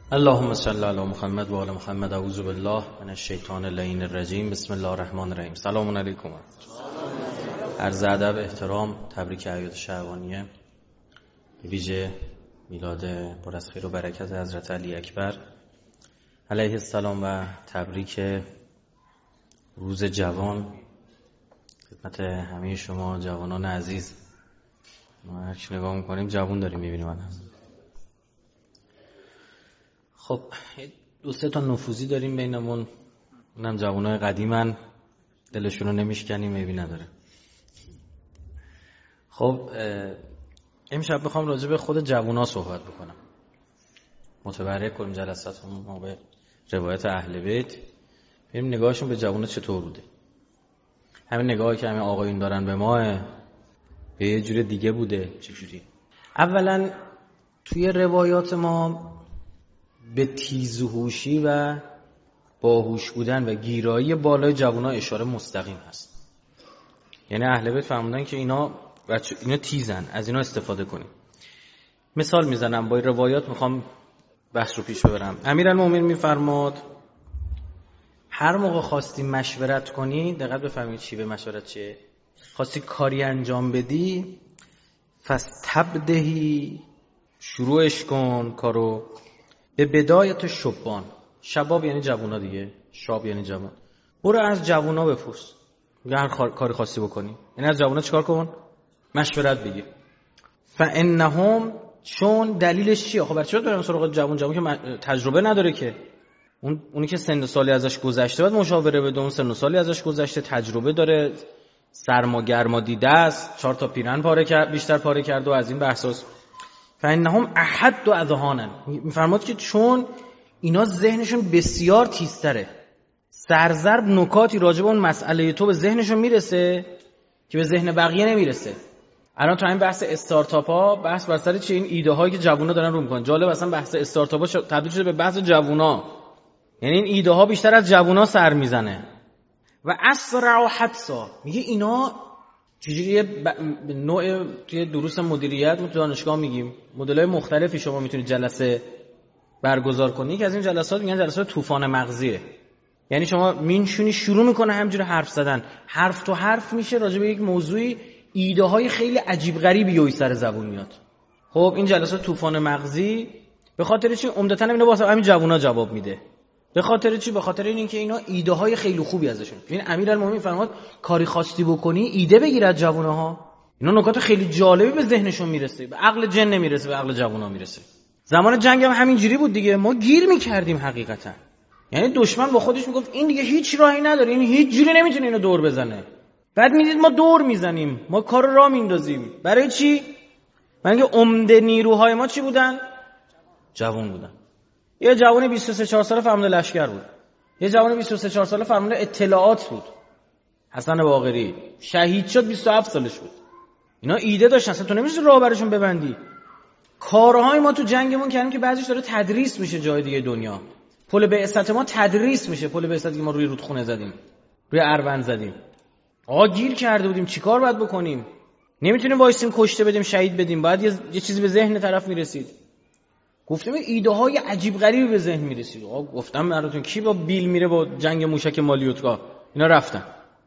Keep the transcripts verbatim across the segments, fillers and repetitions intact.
اللهم صل علی محمد و آل محمد. اعوذ بالله من الشیطان اللعین الرجیم. بسم الله الرحمن الرحیم. سلام علیکم. عرض ادب، احترام، تبریک اعیاد شعبانیه، ویژه میلاد پر از خیر و برکت حضرت علی اکبر علیه السلام و تبریک روز جوان خدمت همه شما جوانان عزیز. ما هرچی نگاه میکنیم جوان داریم میبینیم. من خب دو سه تا نفوذی داریم بینمون، اونم جوانای قدیمن، دلشون رو نمیشکنیم، میبی نداره. خب امشب میخوام راجع به خود جوونا صحبت بکنم، متبرک کنیم جلساتمون ما به روایت اهل بیت، ببینیم نگاهشون به جوونا چطور بوده. همین نگاهی که همین آقایون دارن به ما به یه جور دیگه بوده چجوری؟ اولا توی روایات ما به تیزهوشی و باهوش بودن و گیرایی بالای جوونا اشاره مستقیم هست. یعنی اهل بیت فهمیدن که اینا بچه اینا تیزن، از اینا استفاده کنیم. مثال میزنم با روایات، میخوام بحث رو پیش ببرم. امیرالمومنین میفرماد هر موقع خواستی مشورت کنی، دقت بفهمید چی به مشورت چیه. خواستی کاری انجام بدی، فاستبدهی، شروعش کن کارو به بدایت شبان. شباب یعنی جوونا دیگه، شاب یعنی جوان. برو از جوونا بپرس، هر کاری خواستی بکنی، یعنی از جوونا چیکار کن؟ مشورت بگیر. فانهم، چون دلیلش چیه؟ خب برای چی بریم سراغ جوان؟ جوان که تجربه نداره که، اون اونی که سن و سالی ازش گذشته بعد مشاوره بده، اون سن و سالی ازش گذشته، تجربه داره، سرما گرما دیده است، چهار تا پیرن پاره کرد، بیشتر پاره کرد و از این بحثاست. فانهم احد و اذهانا، میفرماد که چون اینا ذهنشون بسیار تیزتره، سرزرب نکاتی راجع به اون مسئله تو به ذهنشون میرسه که به ذهن بقیه نمیرسه. الان تو این بحث استارتاپ ها بحث بر سر چه این ایده هایی که جوونا دارن رو میکنن. جالب، اصلا بحث استارتاپ ها تبدیل شده به بحث جوونا، یعنی این ایده ها بیشتر از جوونا سر میزنه. و اسرع و حدسا، میگه اینا چجوریه ب... نوع توی دروس مدیریت تو دانشگاه میگیم مدل‌های مختلفی شما میتونید جلسه برگزار کنید. که از این جلسات میگن جلسات طوفان مغزیه، یعنی شما مینشونی شروع میکنه همینجوری حرف زدن، حرف تو حرف میشه راجع به یک موضوعی، ایده های خیلی عجیب غریبی یهو سر زبون میاد. خب این جلسات طوفان مغزی به خاطر چی؟ عمدتاً اینا واسه همین جوونا جواب میده. به خاطر چی؟ به خاطر اینکه اینا ایده های خیلی خوبی ازشون. این امیرالمومنین فرمود کاری خواستی بکنی ایده بگیر از جووناها. اینا نکات خیلی جالبی به ذهنشون میرسه، به عقل جن نمیرسه، به عقل جوونا میرسه. زمان جنگ هم همینجوری بود دیگه، ما گیر میکردیم حقیقتا. یعنی دشمن با خودش میگفت این دیگه هیچ راهی نداره، این هیچ جوری نمیتونه اینو دور بزنه. بعد میدید ما دور میزنیم، ما کارو راه میندازیم. برای چی؟ برای اینکه عمده نیروهای ما چی بودن؟ جوان بودن. یه جوان بیست و سه چهار ساله فرمانده لشکر بود، یه جوان بیست و سه چهار ساله فرمانده اطلاعات بود، حسن باقری شهید شد بیست و هفت سالش بود. اینا ایده داشتن، اصلا تو نمیشه راه برشون ببندی. کارهای ما تو جنگمون کردیم که بعضیش داره تدریس میشه جای دیگه دنیا. پل بعثت ما تدریس میشه، پل بعثتی که ما روی رودخونه زدیم، روی اروند زدیم. آقا گیر کرده بودیم، چیکار باید بکنیم؟ نمیتونیم وایسیم کشته بدیم شهید بدیم، باید یه, یه چیزی به ذهن طرف میرسید. گفتم ایده های عجیب غریبی به ذهن میرسید. آقا گفتم براتون کی با بیل میره با جنگ موشک مالیوتکا؟ اینا رفتن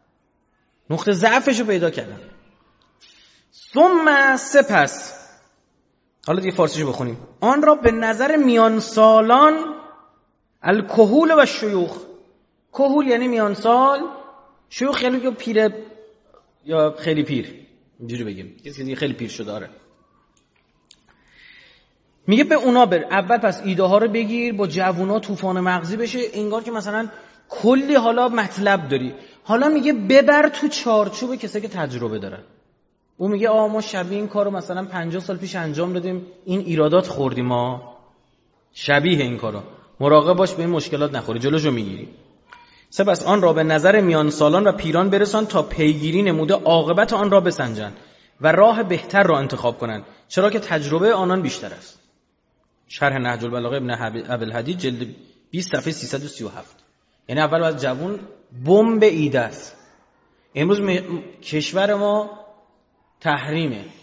نقطه ضعفشو پیدا کردن. ثم سپس، حالا دیگه فارسیشو بخونیم، آن را به نظر میان سالان الکهول و شیوخ. کهول یعنی میان سال، شیوخ یعنی که پیر یا خیلی پیر، اینجوری بگیم کسی دیگه خیلی پیر شده. آره میگه به اونا بر اول پس ایده ها رو بگیر، با جوونا طوفان مغزی بشه، انگار که مثلا کلی حالا مطلب داری. حالا میگه ببر تو چارچوب کسی که تجربه داره. اون میگه آ ما شبیه این کارو مثلا پنجاه سال پیش انجام دادیم، این ایرادات خوردیم، ما شبیه این کارو، مراقب باش به این مشکلات نخوری، جلوشو میگیری. سپس آن را به نظر میان سالان و پیران برسان تا پیگیری نموده عاقبت آن را بسنجند و راه بهتر را انتخاب کنند، چرا که تجربه آنان بیشتر است. شرح نهج البلاغه ابن ابوالحدید جلد بیست صفحه سیصد و سی و هفت. یعنی اول از جوون بمب ایده است. امروز م... کشور ما تحریمه،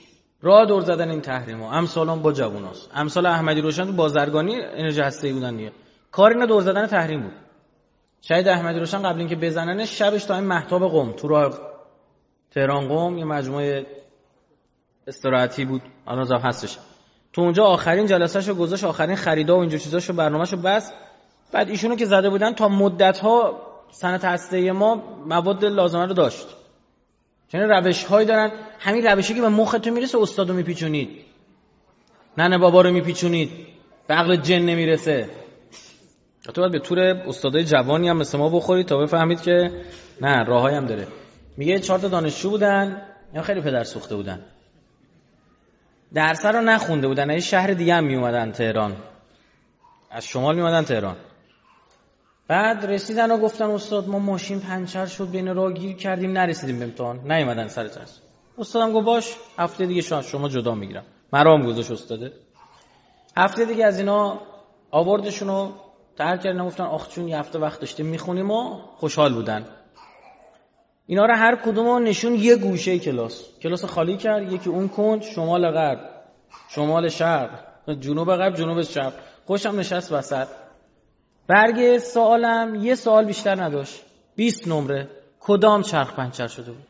راه دور زدن این تحریما امثالم با جووناست. امثال احمدی روشن تو بازرگانی انرژی هسته‌ای بودن دیگه. کار اینا دور زدن تحریم بود. شهید احمدی روشن قبل اینکه بزننش شبش تا این مهتاب قم تو راه تهران قم یه مجموعه استراحتی بود، الان هم هستش. تو اونجا آخرین جلسه‌شو گذاشت، آخرین خریدا و اینجور چیزاشو برنامه‌شو بس. بعد ایشونو که زده بودن تا مدت‌ها صنعت هسته‌ای ما مواد لازمه رو داشت. چون روش‌هایی دارن، همین روشی که به مخت میرسه استادو میپیچونید، ننه بابا رو میپیچونید، به عقل جن نمیرسه. تو باید به طور استادای جوانی هم مثل ما بخورید تا بفهمید که نه، راهایی هم داره. میگه چهار تا دانشجو بودن، یا خیلی پدر سوخته بودن، درس رو نخونده بودن، از شهر دیگه هم می اومدن تهران، از شمال می اومدن تهران. بعد رسیدن و گفتن استاد ما ماشین پنچر شد بین راه گیر کردیم نرسیدیم به امتحان، نیومدن سر درس. استادم گفت باش هفته دیگه شما شما جدا میگیرم. مرام گذاشت استاده. هفته دیگه از اینا آوردشون رو ترک کردن، گفتن آخ چون یه هفته وقت داشتیم میخونیم و خوشحال بودن. اینا رو هر کدومو نشون یه گوشه کلاس کلاس خالی کرد، یکی اون کنج، شمال غرب، شمال شرق، جنوب غرب، جنوب شرق، خوشم نشست وسط. برگ سوالم یه سوال بیشتر نداشت، بیست نمره، کدام چرخ پنچر شده بود.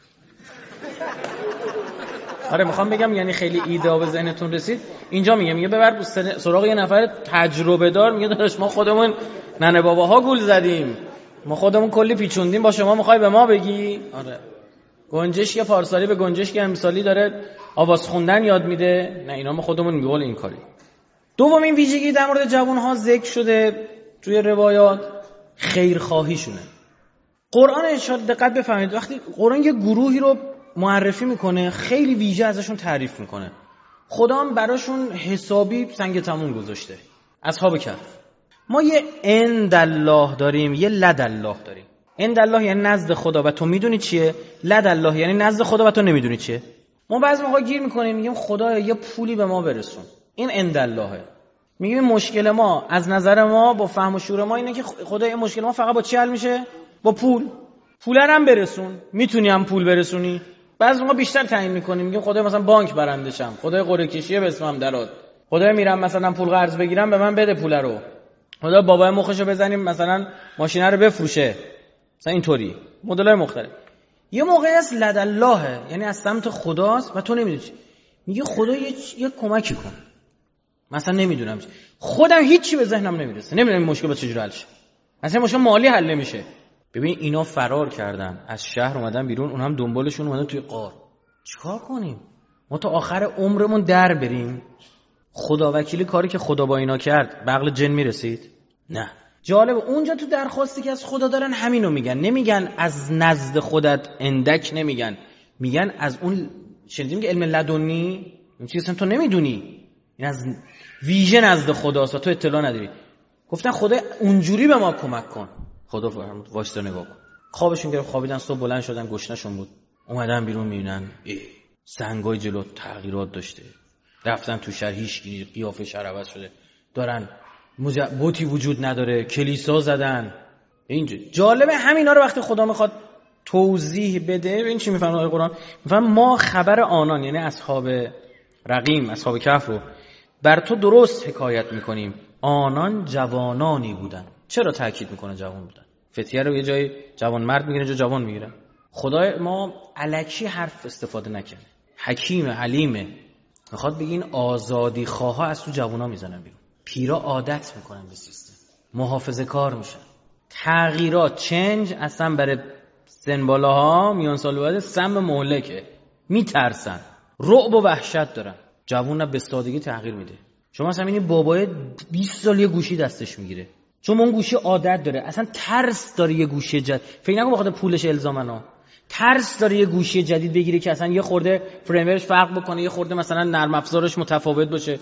آره میخوام بگم یعنی خیلی ایده به ذهنتون رسید. اینجا میگه میگه ببر سراغ یه نفر تجربه دار، میگه داداش ما خودمون ننه باباها گول زدیم، ما خودمون کلی پیچوندیم، با شما میخوای به ما بگی؟ آره. گنجشک یه پارسالی به گنجشک امسالی داره آواز خوندن یاد میده، نه اینا ما خودمون میگول این کاری. دومین ویژگی در مورد جوانها ذکر شده توی روایات خیرخواهیشونه. قرآن ارشاد دقت بفهمید، وقتی قرآن یه گروهی رو معرفی میکنه خیلی ویژه ازشون تعریف میکنه. خدا هم براشون حسابی سنگ تموم گذاشته. اصحاب کهف. ما یه عند الله داریم، یه لد الله داریم. عند الله یعنی نزد خدا و تو میدونی چیه، لد الله یعنی نزد خدا و تو نمیدونی چیه. ما بعضی موقع گیر میکنیم میگیم خدایا یه پولی به ما برسون، این عند اللهه. میگیم مشکل ما از نظر ما با فهم و شعور ما اینه که خدا این مشکل ما فقط با چی حل میشه؟ با پول. پول هم برسون، میتونی هم پول برسونی. بعضی موقع بیشتر تعیین میکنیم میگیم خدایا مثلا بانک برنده شم، خدایا قرعه کشیه به اسمم درات، خدایا میرم مثلا پول قرض بگیرم به من بده پول رو، خدا بابای مخشو بزنیم مثلا ماشینا رو بفروشه، مثلا اینطوری مدلای مختلف. یه موقعی است لد الله، یعنی از سمت خداست و تو نمیدونی. میگه خدا یه, یه کمکی کن، مثلا نمیدونم چی، خودم هیچی به ذهنم نمیرسه، نمیدونم مشکل با چجوری حل شه، مثلا مشکل مالی حل نمیشه. ببین اینا فرار کردن از شهر اومدن بیرون، اون هم دنبالشون اومدن توی غار. چیکار کنیم؟ ما تا آخر عمرمون در بریم؟ خدا وکیلی کاری که خدا با اینا کرد به عقل جن میرسید؟ نه. جالب اونجا تو درخواستی که از خدا دارن همینو میگن، نمیگن از نزد خودت اندک، نمیگن، میگن از اون شنیدیم که علم لدنی، اون چیزی تو نمیدونی، این از ویژه نزد خداست و تو اطلاع نداری. گفتن خدا اونجوری به ما کمک کن. خدا فرمود واسه نگاه کن. خوابشون گرفت، خوابیدن، صبح بلند شدن، گشنشون بود، اومدن بیرون میبینن سنگای جلو تغییرات داشته، رفتن تو شهر هیچ قیافه شهر عوض شده، دارن بوتی وجود نداره، کلیسا زدن. اینجا جالبه همینا رو وقتی خدا میخواد توضیح بده، ببین چی میفهمه آیه قرآن. میفهمه ما خبر آنان یعنی اصحاب رقیم، اصحاب کهف رو بر تو درست حکایت میکنیم، آنان جوانانی بودن. چرا تاکید میکنه جوان بودن؟ فتیه رو یه جای جوان مرد میگیره، جای جوان میگیره. خدای ما الکی حرف استفاده نکنه، حکیم حلیمه، میخواد بگه این آزادی خواها از تو جوانا میزنن بیرون. پیرا عادت میکنن به سیستم، محافظه کار میشن، تغییرات چنج اصلا برای سن بالاها میان سال بعد سم مهلکه، میترسن، رعب و وحشت دارن. جوونا به سادگی تغییر میده. شما مثلا این بابای بیست سال یه گوشی دستش میگیره، چون اون گوشی عادت داره، اصلا ترس داره یه گوشی جدید، فکر نکن بخاطر پولش الزامنا، ترس داره یه گوشی جدید بگیره که اصلا یه خورده فریمورش فرق بکنه، یه خورده مثلا نرم افزارش متفاوت باشه.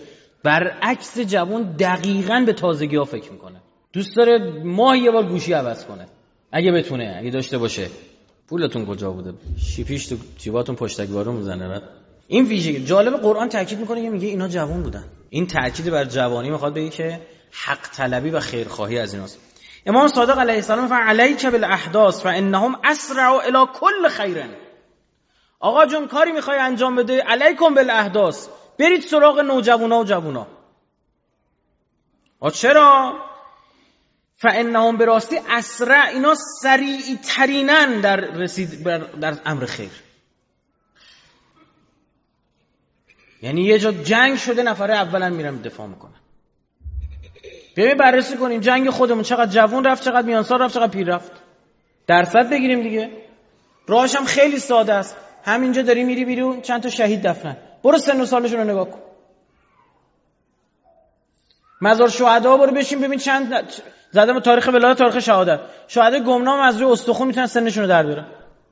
برعکس جوان دقیقاً به تازگی‌ها فکر میکنه، دوست داره ماه یه بار گوشی عوض کنه اگه بتونه، اگه داشته باشه. پولتون کجا بوده؟ شیپیش تو جیباتون پشتکوارو میزنه. این ویژگی جالب قرآن تاکید میکنه که میگه اینا جوان بودن. این تاکید بر جوانی میخواد بگه که حق طلبی و خیرخواهی از ایناست. امام صادق علیه السلام فرمود علیک بالاحداث فانهم اسرع الی کل خیر. آقا جون کاری میخوای انجام بده، علیکم بالاحداث، برید سراغ نوجوانا و جوونا. آ چرا؟ فانهم به راستی اسرع، اینا سریع ترینن در رسید در امر خیر. یعنی یه جا جنگ شده نفره اولا میرن دفاع میکنن. ببین بررسی کنیم جنگ خودمون چقدر جوان رفت، چقدر میانسال رفت، چقدر پیر رفت. درصد بگیریم دیگه. راهش هم خیلی ساده است. همینجا داری میری بیرون چند تا شهید دفنن. برو سن و سالشون رو نگاه کن. مزار شهدا برو بشین ببین چند زدم به تاریخ ولایت، تاریخ شهادت. شهدا گمنام از روی استخون میتونن سنشون رو در بیارن.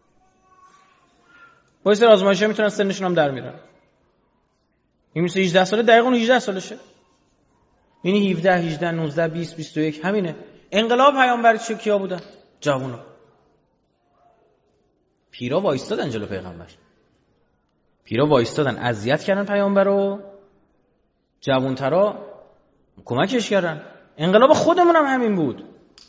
با سر آزمایشه میتونن سنشون هم در میارن. این میشه هجده ساله، دقیقاً هجده سالشه. یعنی هفده، هجده، نوزده، بیست، بیست و یک همینه. انقلاب پیامبر چه کیا بودن؟ جوونا. پیرا وایستادن جلو پیغمبر. پیرا وایستادن اذیت کردن پیامبر رو، جوانترا کمکش کردن. انقلاب خودمون هم همین بود.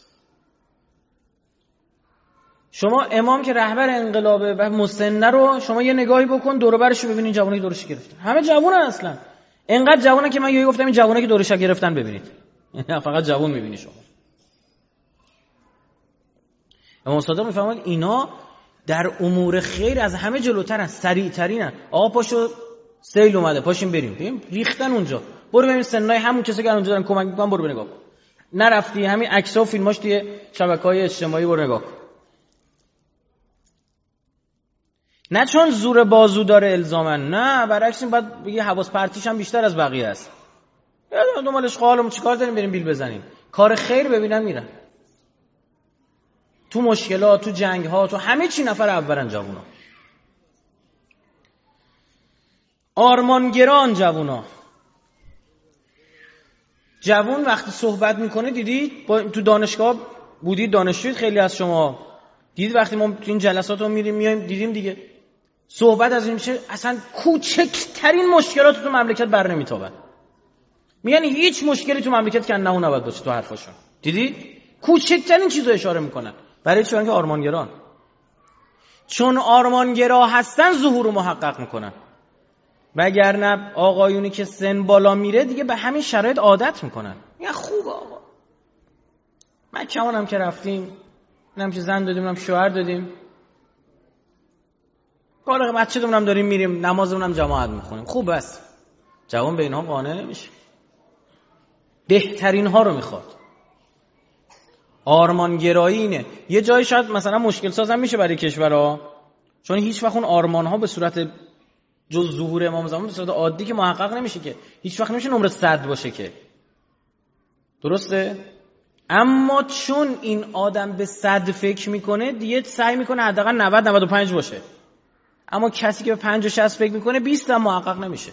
شما امام که رهبر انقلابه و مسنه رو شما یه نگاهی بکن دور و برش رو ببینید، جوانی دورش گرفتن. همه جوونن اصلا. اینقدر جوونه که من یهو گفتم این جوونه که دورش گرفتن ببینید. فقط جوون میبینی شما. امام صادق میفهمن اینا در امور خیر از همه جلوترن، سریعترینن. آقا پاشو سیل اومده، پاشیم بریم. بریم ریختن اونجا. برو ببین سنای همون کسی که اونجا دارن کمک میکنن، برو نگاه کن. نرفتی همین عکس‌ها و فیلماش توی شبکه‌های اجتماعی برو نگاه کن. نه چون زور بازو داره الزاما، نه برعکس این باید بگی حواس پرتیش هم بیشتر از بقیه است. یا دنبال اشغالمون چیکار داریم بریم بیل بزنیم؟ کار خیر ببینن میرن. تو مشکلات، تو جنگ‌ها، تو همه چی نفر اولن جوونا. آرمانگران جوونا. جوون وقتی صحبت میکنه دیدید با تو دانشگاه بودید، دانشجوید خیلی از شما دیدید وقتی ما تو این جلسات رو میریم میایم دیدیم دیگه صحبت از این میشه اصلا کوچکترین مشکلات تو مملکت بر نمیتابن. میگن هیچ مشکلی تو مملکت که نه نباید باشه تو حرفاشون. دیدید کوچکترین چیزو اشاره میکنن. برای چی؟ که آرمانگران. چون آرمانگرا هستن ظهور رو محقق میکنن. وگرنه آقایونی که سن بالا میره دیگه به همین شرایط عادت میکنن. میگن خوبه آقا. من کمانم که رفتیم، نم که زن دادیم، نم شوهر دادیم. کار بچه دومونم داریم میریم، نمازمونم جماعت میخونیم. خوب است. جوان به اینها قانع نمیشه. بهترین ها رو میخواد. آرمانگرایی اینه. یه جایی شاید مثلا مشکل سازم میشه برای کشورها، چون هیچ وقت اون آرمان ها به صورت جز ظهور امام زمان به صورت عادی که محقق نمیشه، که هیچ وقت نمیشه نمره صد باشه که. درسته؟ اما چون این آدم به صد فکر میکنه دیگه سعی میکنه حداقل نود نود و پنج باشه. اما کسی که به پنج و شصت فکر میکنه بیست هم محقق نمیشه.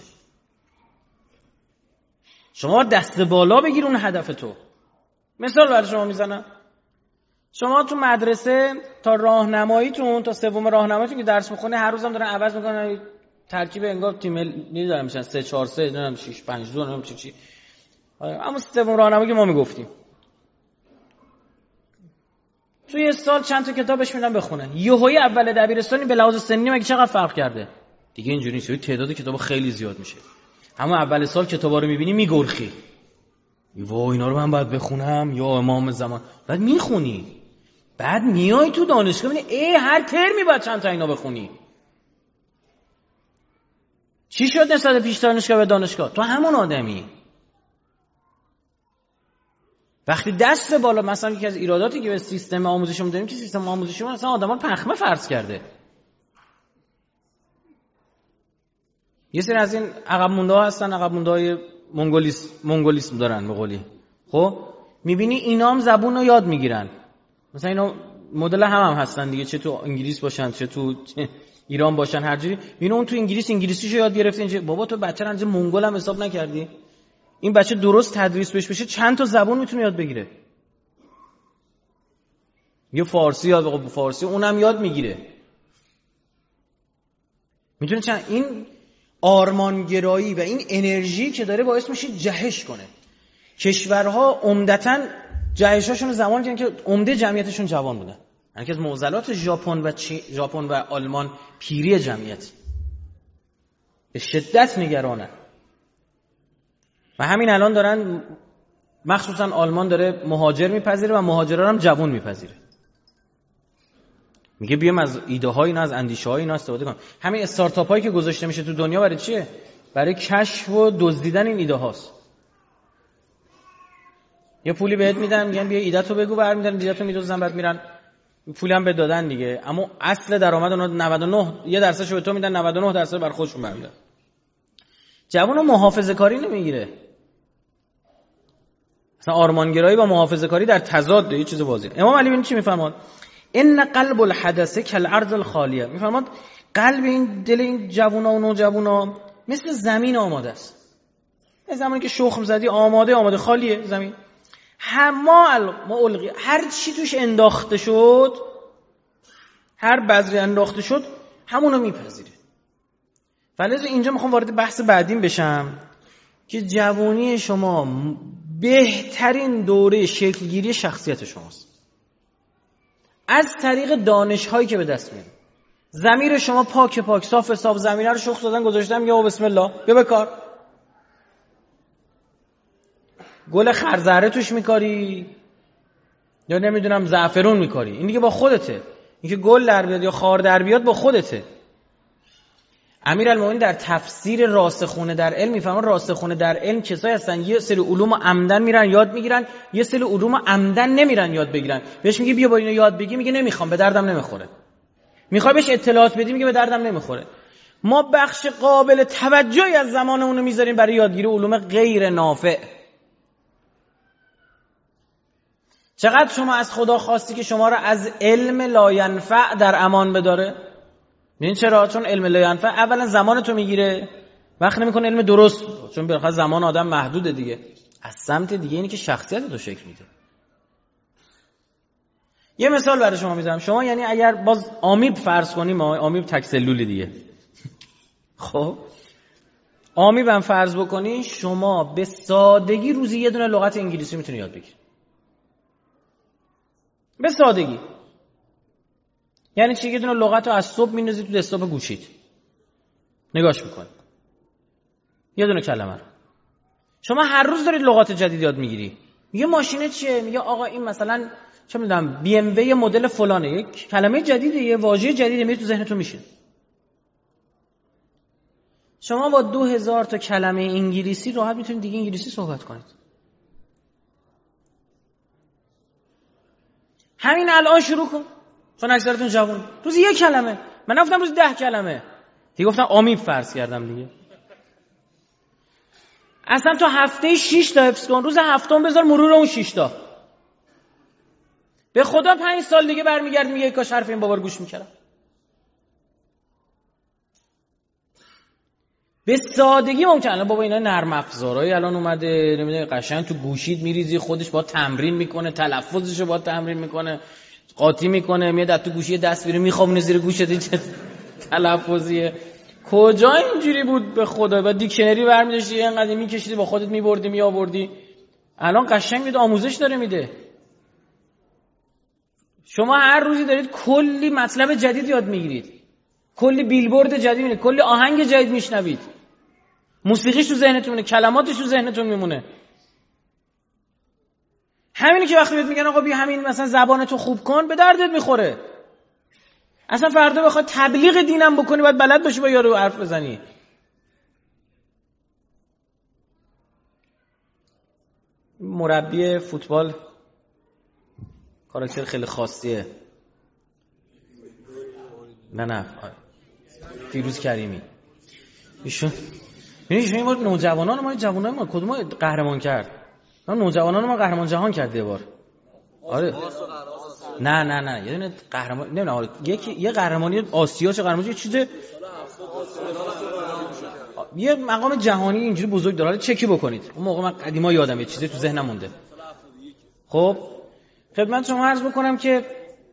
شما دست بالا بگیر اون هدف تو. مثال برای شما میزنم. شما تو مدرسه تا راهنماییتون، تا سوم راهنماییتون که درس میخونه هر روزم دارن عوض میکنن، ترکیب انگار تیم ملی دارن میشن سه چهار سه نمیدونم شش پنج دو نمیدونم چی چی. اما سوم راهنمایی که ما میگفتیم تو یه سال چند تا کتابش میدن بخونه. یهویی اول دبیرستانی به لحاظ سنی مگه چقدر فرق کرده؟ دیگه اینجوری نیست. تعداد کتابا خیلی زیاد میشه. اما اول سال کتابا رو میبینی میگرخی. وای اینا رو من باید بخونم یا امام زمان. بعد میخونی. بعد میای تو دانشگاه میبینی ای هر ترمی باید چند تا اینا بخونی. چی شد نسبت پیش دانشگاه به دانشگاه؟ تو همون آدمی. وقتی دست بالا، مثلا یکی از ایراداتی که به سیستم آموزشیمون داریم که سیستم آموزشیمون اصلا آدما رو پخمه فرض کرده. یه سری از این عقب مونده ها هستن، عقب مونده های منگولیسم منگولیسم دارن به قولی. خب میبینی اینا هم زبون رو یاد میگیرن. مثلا اینا مدل هم هم هستن دیگه، چه تو انگلیس باشن چه تو ایران باشن، هر جوری. میبینی اون تو انگلیس انگلیسیشو یاد گرفته. اینجا بابا تو بچه رنج منگول هم حساب نکردی؟ این بچه درست تدریس بهش بشه چند تا زبان میتونه یاد بگیره. یه فارسی یاد بگو، فارسی اونم یاد میگیره. میتونه چند این آرمانگرایی و این انرژی که داره باعث میشه جهش کنه. کشورها عمدتاً جهشاشون زمان کردن که عمده جمعیتشون جوان بودن. یکی از معضلات ژاپن و ژاپن و آلمان پیری جمعیت، به شدت نگرانه. و همین الان دارن مخصوصا آلمان داره مهاجر میپذیره و مهاجران هم جوان میپذیره. میگه بیام از ایده های اینا، از اندیشه های اینا استفاده کنم. همین استارتاپ هایی که گذاشته میشه تو دنیا برای چیه؟ برای کشف و دزدیدن این ایده هاست. یه پولی بهت میدن، میگن بیا ایده تو بگو، برمی‌دارن ایده تو میدوزن، بعد میرن پولی هم بهت دادن دیگه، اما اصل درآمد اونها نود و نه یه درصدشو به تو میدن، نود و نه درصد بر خودشون برمی‌دارن. جوانو محافظه کاری نمیگیره. مثلا آرمانگرایی با محافظه کاری در تضاد، یه چیز واضحه. امام علی ببین چی میفرماد؟ ان قلب الحدث کالارض الخالیه. میفرماد قلب این دل این جوونا و نوجوانا مثل زمین آماده است. این زمانی که شخم زدی آماده آماده خالیه زمین. هما الغی، هر چی توش انداخته شد، هر بذری انداخته شد همونو میپذیره. ولی اینجا میخوام وارد بحث بعدیم بشم که جوانی شما بهترین دوره شکلگیری شخصیت شماست از طریق دانش‌هایی که به دست میاد. ضمیر شما پاک پاک صاف صاف، زمینه رو شخم دادن گذاشتم، یا بسم الله بیا بکار. گل خرزهره توش میکاری یا نمیدونم زعفرون میکاری، این دیگه با خودته. اینکه گل در بیاد یا خار در بیاد با خودته. امیرالمومنین در تفسیر راسخونه در علم میفهمن راسخونه در علم کسایی هستن یه سری علوم عمدن میرن یاد میگیرن، یه سری علوم عمدن نمیرن یاد بگیرن. بهش میگه بیا با اینو یاد بگی، میگه نمیخوام، به دردم نمیخوره. میخوای بهش اطلاعات بدی، میگه به دردم نمیخوره. ما بخش قابل توجهی از زمانمون رو میذاریم برای یادگیری علوم غیر نافع. چقدر شما از خدا خواستی که شما را از علم لاینفع در امان بداره؟ این چرا؟ چون علم لاینفع اولا زمان تو میگیره، وقت نمیکنه علم درست، چون بالاخره زمان آدم محدوده دیگه. از سمت دیگه اینی که شخصیت تو شکل میده. یه مثال برای شما میذارم. شما یعنی اگر باز آمیب فرض کنیم، آمیب تک سلولی دیگه، خب آمیب هم فرض بکنی، شما به سادگی روزی یه دونه لغت انگلیسی میتونی یاد بگیری. به سادگی. یعنی چی؟ یه دونه لغت رو از صبح میندازی تو دسکتاپ گوشیت، نگاش میکنی یه دونه کلمه رو. شما هر روز دارید لغات جدید یاد میگیری. میگه ماشینه چیه؟ میگه آقا این مثلا چه میدونم بی ام وی مدل فلانه، یک کلمه جدیده، یه واژه جدیده، میاد تو ذهنتون میشه. شما با دو هزار تا کلمه انگلیسی راحت میتونید دیگه انگلیسی صحبت کنید. همین الان شروع کن، چون اکثرتون جوون. روزی یک کلمه، من گفتم روزی ده کلمه دیگه، گفتم آمیب فرض کردم دیگه. اصلا تو هفته شش تا حفظ کن، روز هفتم بذار مرور اون شش تا. به خدا پنج سال دیگه برمیگرد میگه کاش حرف این بابا رو گوش میکردم. به سادگی ممکنه بابا اینا نرم افزارای الان اومده، نمیدونم قشنگ تو گوشید میریزی، خودش با تمرین میکنه، تلفظشو با تمرین میکنه، قاطی میکنه، میاد تو گوشی دست میره میخوابونه زیر گوشت. چه تلفظیه؟ کجا اینجوری بود به خدا؟ با دیکشنری برمی‌داشتی اینقدر میکشیدی با خودت میبردی میآوردی. الان قشنگ میاد آموزش داره میده. شما هر روزی دارید کلی مطلب جدید یاد میگیرید، کلی بیلبورد جدید میبینید، کلی آهنگ جدید میشنوید، موسیقیش تو ذهنتون میمونه، کلماتش تو ذهنتون میمونه. همینی که وقتی بهت میگن آقا بیا همین مثلا زبانتو خوب کن، به دردت میخوره. اصلا فردا بخوای تبلیغ دینم بکنی باید بلد باشی با یارو حرف بزنی. مربی فوتبال کاراکتر خیلی خاصیه. نه نه فیروز کریمی. ایشون ببینید ایشون ما نوجوانان ما جوانان ما کدوم قهرمان کرد؟ ما نوجوانان ما قهرمان جهان کرد یه بار. آره. نه نه نه یه دونه قهرمان نه نه یکی یه قهرمانی آسیا، چه قهرمانی چیز یه مقام جهانی اینجوری بزرگ داره. چکی بکنید. اون موقع من قدیما یادم یه چیزی تو ذهنم مونده. خب خدمت شما عرض بکنم که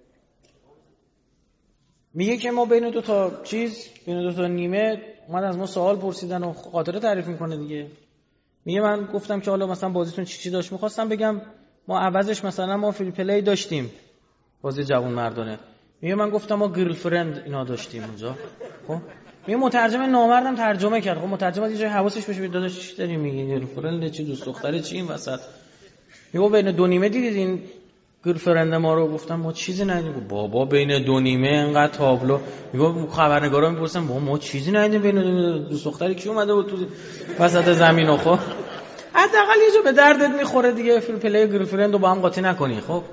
میگه که ما بین دو تا چیز، بین دو تا نیمه اومد از ما سوال پرسیدن و خاطره تعریف میکنه دیگه. میگه من گفتم که حالا مثلا بازیتون چی چی داشت، میخواستم بگم ما عوضش مثلا ما فری پلی داشتیم، بازی جوان مردانه. میگه من گفتم ما گرل فرند اینا داشتیم اونجا. خب میگه مترجم نامردم ترجمه کرد. خب مترجم از یه جای حواسش بشه داداش چی داری میگی؟ گرل فرند چی، دوست دختره چی این وسط؟ میگه بین دو نیمه دیدید این گرل فرند ما رو؟ گفتم ما چیزی ندیدیم. بابا بین دو نیمه انقدر تابلو. میگه خبرنگارا میپرسن بابا ما چیزی ندیدیم بین دوست دختری کی اومده بود تو وسط زمین و خب حداقل یه جا به دردت میخوره دیگه، فیلم پلی گرل فرند رو با هم قاطی نکنی. خب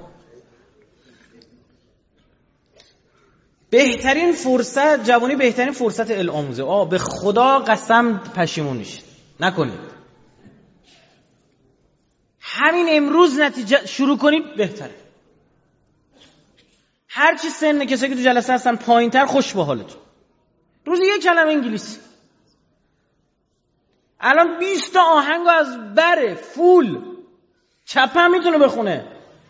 بهترین فرصت جوانی، بهترین فرصت الآموزه. آه به خدا قسم پشیمون میشید نکنید. همین امروز نتیجه شروع کنید بهتره. هر چی سن کسایی که تو جلسه هستن پایین‌تر خوش به حالتون. روزی یک کلمه انگلیسی. الان بیست تا آهنگو از بره فول چپم میتونه بخونه.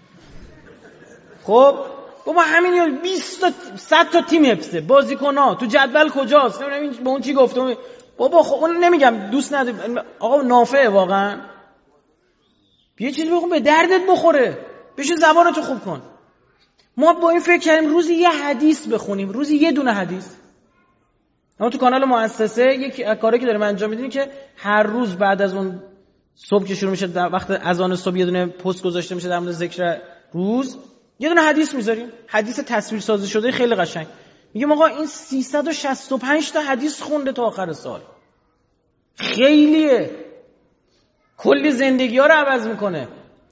خب بابا همین بیست تا صد تا تیم حفظه، بازیکن‌ها تو جدول کجاست؟ نمیدونم به اون چی گفته. بابا خب اون نمیگم دوست ندارم آقا، نافعه واقعا. یه چیزی بخون به دردت بخوره، بشین زبانتو خوب کن. ما با این فکر کردیم روزی یه حدیث بخونیم، روزی یه دونه حدیث. اما تو کانال مؤسسه یک کاری که داریم انجام میدیم که هر روز بعد از اون صبح که شروع میشه در وقت اذان صبح یه دونه پست گذاشته میشه در مورد ذکر روز، یه دونه حدیث میذاریم، حدیث تصویر سازی شده خیلی قشنگ. میگم آقا این سیصد و شصت و پنج تا حدیث خونده تا آخر سال. خیلیه، کلی زندگی ها رو عوض میکنه.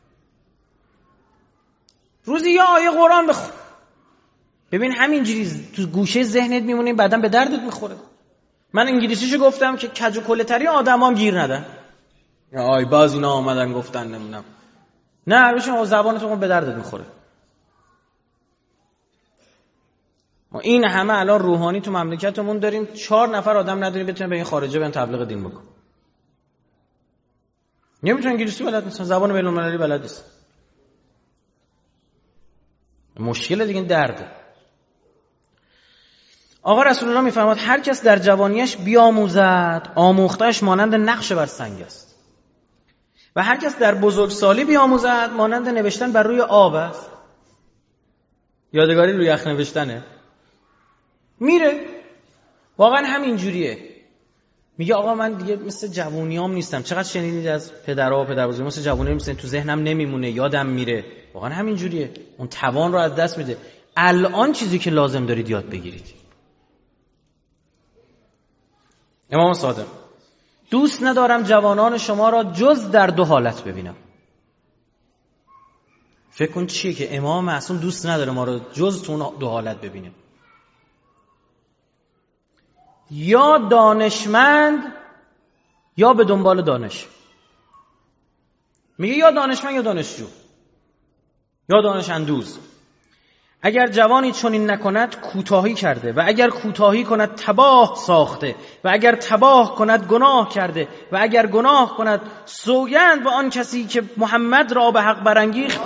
روزی یه آیه قرآن بخون، ببین همینجوری تو گوشه ذهنت میمونه، بعداً به دردت میخوره. من انگلیسیشو گفتم که کج و کله ترین آدمام گیر ندن. آی باز اینا اومدن گفتن نمیدونم. نه بشین زبانتون به دردت میخوره. ما این همه الان روحانی تو مملکتمون داریم، چهار نفر آدم نداریم بتونه به این خارجه بیان تبلیغ دین بکنه. نمیتونه انگلیسی بلد نیست، زبان بین‌المللی بلد نیست. مشکل دیگه این درده. آقا رسول الله میفرماد هر کس در جوانیش بیاموزد آموختش مانند نقش بر سنگ است و هر کس در بزرگسالی بیاموزد مانند نوشتن بر روی آب است. یادگاری روی یخ نوشتنه. میره واقعا همین جوریه. میگه آقا من دیگه مثل جوونیام نیستم. چقدر شنیدید از پدرها و پدربزرگان مثل جوونی نیستن، تو ذهنم نمیمونه، یادم میره. واقعا همین جوریه. اون توان رو از دست میده. الان چیزی که لازم دارید یاد بگیرید. امام صادق: دوست ندارم جوانان شما را جز در دو حالت ببینم. فکر کن چیه که امام معصوم دوست نداره ما را جز تو دو حالت ببینیم: یا دانشمند یا به دنبال دانش. میگه یا دانشمند یا دانشجو یا دانش اندوز. اگر جوانی چنین نکند کوتاهی کرده و اگر کوتاهی کند تباه ساخته و اگر تباه کند گناه کرده و اگر گناه کند سوگند به آن کسی که محمد را به حق برانگیخت.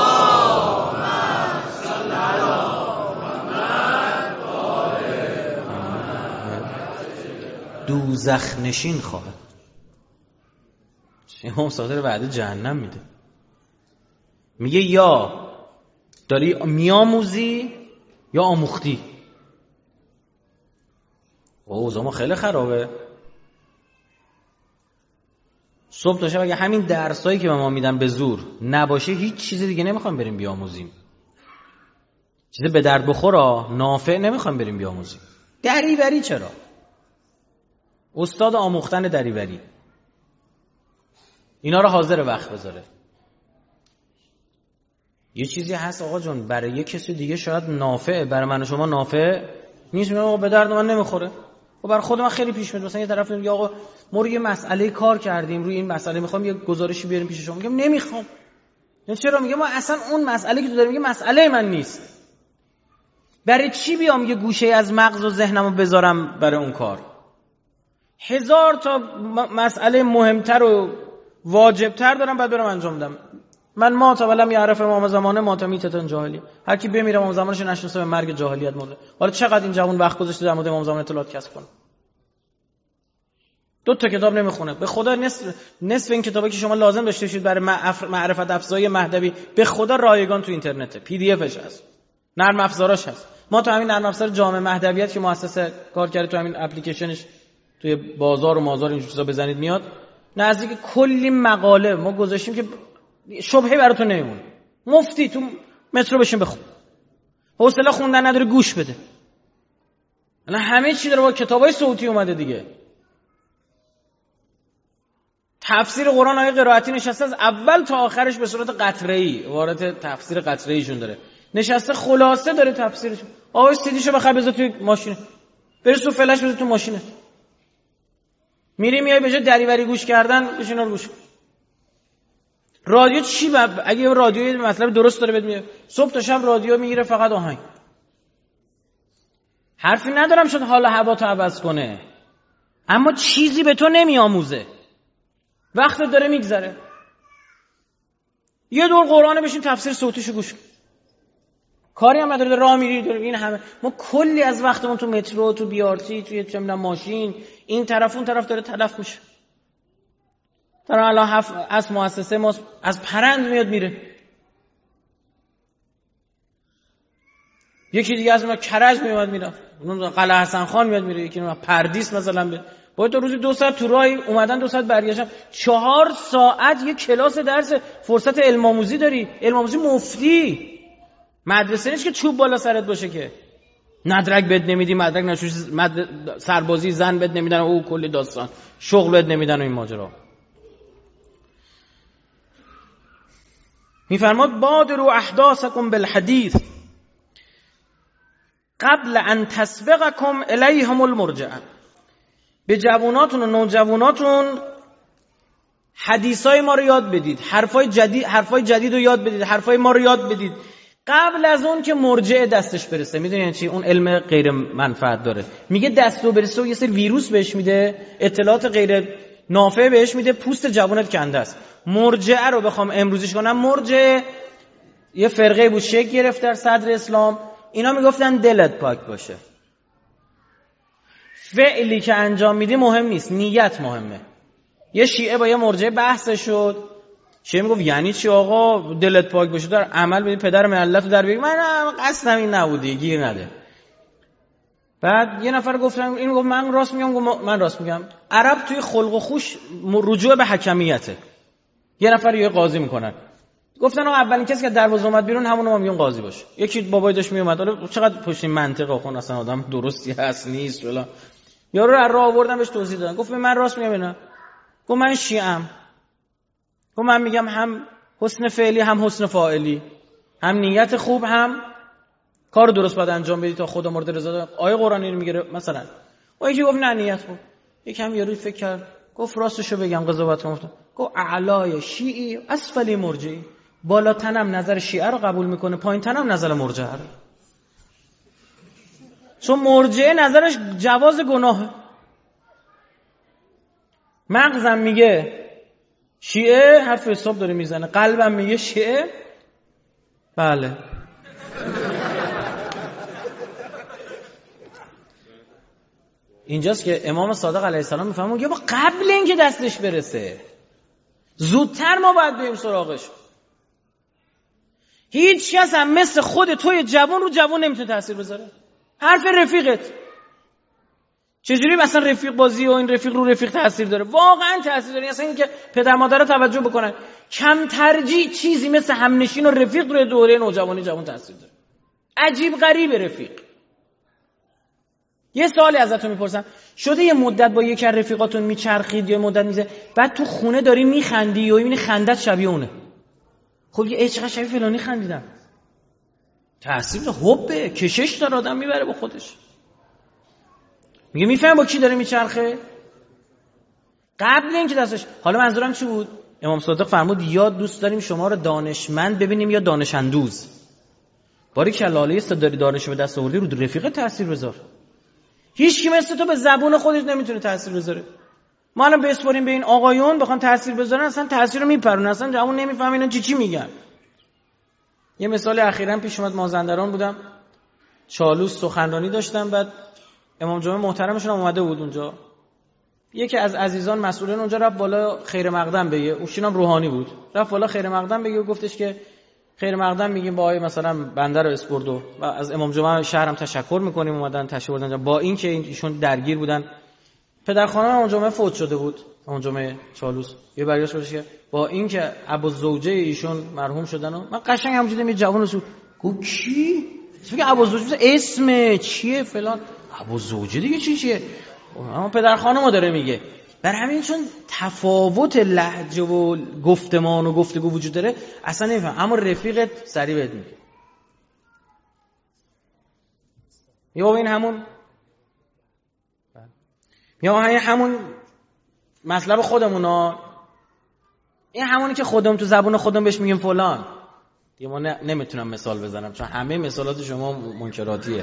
دوزخ نشین خواهد. امام صادق وعده جهنم میده. میگه یا داری میاموزی یا آموختی. اوضاع ما خیلی خرابه. صبح تا شب اگه همین درسایی که به ما میدن به زور نباشه هیچ چیز دیگه نمیخوام بریم بیاموزیم. چیز به درد بخوره نافع نمیخوام بریم بیاموزیم. دریوری چرا؟ استاد آموختن دریوری اینا رو حاضر وقت بذاره. یه چیزی هست آقا جون برای یه کسی دیگه شاید نافعه، برای من و شما نافع نیست. میگم آقا به درد من نمیخوره. و برای خود من خیلی پیش میاد. مثلا یه طرف میگه آقا ما روی یه مسئله کار کردیم، روی این مسئله میخوام یه گزارشی بیاریم پیش شما. میگم نمیخوام. یعنی چرا؟ میگم ما اصلا اون مسئله که تو داری میگه مسئله من نیست. برای چی بیام یه گوشه از مغز و ذهنمو بذارم برای اون کار؟ هزار تا مسئله مهمتر و واجبتر دارم بعد برم انجام بدم. من ما تا ولم یعرف امام زمانه ما تا میتتن جاهلی. هر کی بمیره امام زمانش نشناسه به مرگ جاهلیت مرده. حالا چقدر این جوان وقت گذاشته در مورد امام زمان اطلاعات کسب کنه؟ دو تا کتاب نمیخونه. به خدا نصف نصف این کتابی که شما لازم داشته باشید برای معرفت افزایی مهدوی به خدا رایگان تو اینترنته، پی دی افش هست. نرم افزاراش هست. ما تو همین نرم افزار جامعه مهدویت که مؤسسه کار کرده، تو همین اپلیکیشنش توی بازار و مازار این چیزا بزنید میاد، نزدیک کلی مقاله ما گذاشتیم که شبهه براتون نمیمونه. مفتی تو مترو بشین بخون، حوصله خوندن نداره گوش بده. الان همه چی داره با کتابای صوتی اومده دیگه. تفسیر قرآن آیه قرائتی نشسته از اول تا آخرش به صورت قطره‌ای، عبارت تفسیر قطره‌ایشون داره. نشسته خلاصه داره تفسیرش. آقا سیدیشو بخر بذار توی ماشین. برس تو فلش بذار تو ماشینه. میری میای به جای دریوری گوش کردن بشین رو گوش. رادیو چی بب... اگه رادیو مطلب درست داره بهت میگه، صبح تا شب رادیو میگیره فقط آهنگ. حرفی ندارم شد حال هوا تو عوض کنه، اما چیزی به تو نمیآموزه. وقت داره میگذره. یه دور قرآن بشین تفسیر صوتیشو گوش کن. کاری هم نداره، راه میری دور این همه. ما کلی از وقتمون تو مترو، تو بیارتی، توی چه میدونم ماشین، این طرف اون طرف داره تلف میشه. در الان هفت از مؤسسه ما از پرند میاد میره. یکی دیگه از ما کرج میاد میره. اون قلعه حسن خان میاد میره. یکی ما پردیس مثلا به باید تو روزی دو ساعت تو راهی اومدن، دو ساعت برگشتن، چهار ساعت یه کلاس درس فرصت علم آموزی داری. علم آموزی مفتی. مدرسه نیست که چوب بالا سرت باشه که ندرک بد نمیدی، مدرک نشوش، مد... سربازی زن بد نمیدن، او کلی داستان، شغل بد نمیدن و این ماجرا. میفرماد بادروا احداثکم بالحدیث قبل ان تسبقکم الیهم المرجعه. به جواناتون و نوجواناتون حدیثای ما رو یاد بدید، حرفای جدید حرفای جدید رو یاد بدید، حرفای ما رو یاد بدید قبل از اون که مرجع دستش برسه. میدونی یعنی چی؟ اون علم غیر منفعت داره. میگه دستو برسه و یه سری ویروس بهش میده، اطلاعات غیر نافع بهش میده، پوست جوانت کنده است. مرجع رو بخوام امروزیش کنم، مرجع یه فرقه بود شکل گرفت در صدر اسلام. اینا میگفتن دلت پاک باشه. فعلی که انجام میدی مهم نیست، نیت مهمه. یه شیعه با یه مرجع بحث شد، شیعه میگفت یعنی چی آقا دلت پاک باشه، در عمل بدی پدر ملت رو در بیاری. من قصدم این نبودی، گیر نده. بعد یه نفر گفتن، این گفت من راست میگم، گفت من راست میگم. عرب توی خلق و خوش رجوع به حکمیته. یه نفر یه قاضی میکنن، گفتن آقا اولین کسی که دروازه اومد بیرون همون ما میگیم قاضی باشه. یکی بابای داش میومد، حالا چقدر پشت منطق آخون اصلا آدم درستی هست نیست ولا. یارو رو راه آوردن بهش توضیح دادن، گفت من راست میگم اینا. گفت من شیعه‌ام. گفت من میگم هم حسن فعلی هم حسن فاعلی، هم نیت خوب هم کار درست باید انجام بدی تا خدا مورد رضا داره. آیه قرآنی رو میگیره مثلا. و یکی گفت نه نیت خوب. یکم یارو فکر کرد، گفت راستشو بگم قضاوت کنم. گفت اعلای شیعی اسفلی مرجعی. بالا تنم نظر شیعه رو قبول میکنه، پایین تنم نظر مرجعه رو. چون مرجعه نظرش جواز گناهه. مغزم میگه شیعه حرف حساب داره میزنه، قلبم میگه شیعه بله. اینجاست که امام صادق علیه السلام میفهمه میگه با قبل اینکه دستش برسه زودتر ما باید بریم سراغش. هیچ کس هم مثل خود توی جوان رو جوان نمیتونه تاثیر بذاره. حرف رفیقت چجوری مثلا رفیق بازی و این رفیق رو رفیق تاثیر داره؟ واقعا تاثیر داره. اصلا اینکه پدر مادرها توجه بکنن، کم ترجیح چیزی مثل همنشین و رفیق رو دوره نوجوانی جوان تاثیر داره. عجیب غریب رفیق. یه سوالی ازتون میپرسم، شده یه مدت با یکی از رفیقاتون میچرخید یا مدت میزه، بعد تو خونه داری میخندی و میبینی خندت شبیه اونه؟ خب یه ای چقدر شبیه فلانی خندیدم. تاثیر داره، حبه، کشش داره، آدم میبره با خودش. میگه میفهم با کی داره میچرخه قبل اینکه دستش. حالا منظورم چی بود؟ امام صادق فرمود یا دوست داریم شما رو دانشمند ببینیم یا دانش اندوز. باری که لاله است داری دانش به دست آوردی، رو رفیق تاثیر بذار. هیچ کی مثل تو به زبون خودش نمیتونه تاثیر بذاره. ما الان بسپاریم به این آقایون بخوان تاثیر بذارن، اصلا تاثیر رو میپرونن، اصلا جوون نمیفهمه اینا چی چی میگن. یه مثال اخیراً پیش اومد، مازندران بودم، چالوس سخنرانی داشتم، بعد امام جمعه محترمشون هم اومده بود اونجا. یکی از عزیزان مسئولین اونجا رفت بالا خیر مقدم بگه، اوشینم روحانی بود، رفت بالا خیر مقدم بگه و گفتش که خیر مقدم میگیم با آقای مثلا بنده رو اسپوردو و از امام جمعه شهرم تشکر میکنیم اومدن تشریف بردن. با این که ایشون درگیر بودن، پدر خانم امام جمعه فوت شده بود، امام جمعه چالوس یه برگشت بودش که با این که ابو زوجه ایشون مرحوم شدن و من قشنگ همونجوری می جوون رسول گفت کی؟ میگه ابو زوجه اسم چیه فلان، ابو زوجه دیگه چی چیه؟ اما پدر خانمو داره میگه. بر همین چون تفاوت لهجه و گفتمان و گفتگو وجود داره اصلا نمیفهم، اما رفیقت سریع بهت میگه یا این همون یا همون مطلب خودمونا، این همونی که خودم تو زبون خودم بهش میگیم فلان. دیگه ما نمیتونم مثال بزنم چون همه مثالات شما منکراتیه.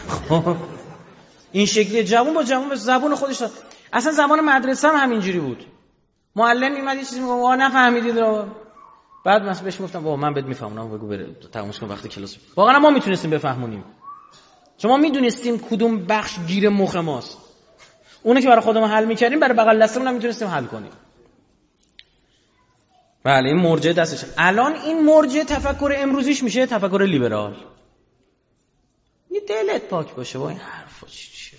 این شکلی جوون با جوون به زبون خودش داد. اصلا زمان مدرسه هم همینجوری بود. معلم میاد یه چیزی میگه وا نفهمیدید رو، بعد مثلا بهش میگفتم وا من بهت میفهمونم بگو بره تمومش کن وقتی کلاس. واقعا ما میتونستیم بفهمونیم، شما میدونستیم کدوم بخش گیر مخ ماست، اونه که برای خودمون حل میکردیم برای بغل دستمون هم میتونستیم حل کنیم. بله این مرجع دستش. الان این مرجع تفکر امروزیش میشه تفکر لیبرال. یه دلت پاک باشه با این حرفا چی چیه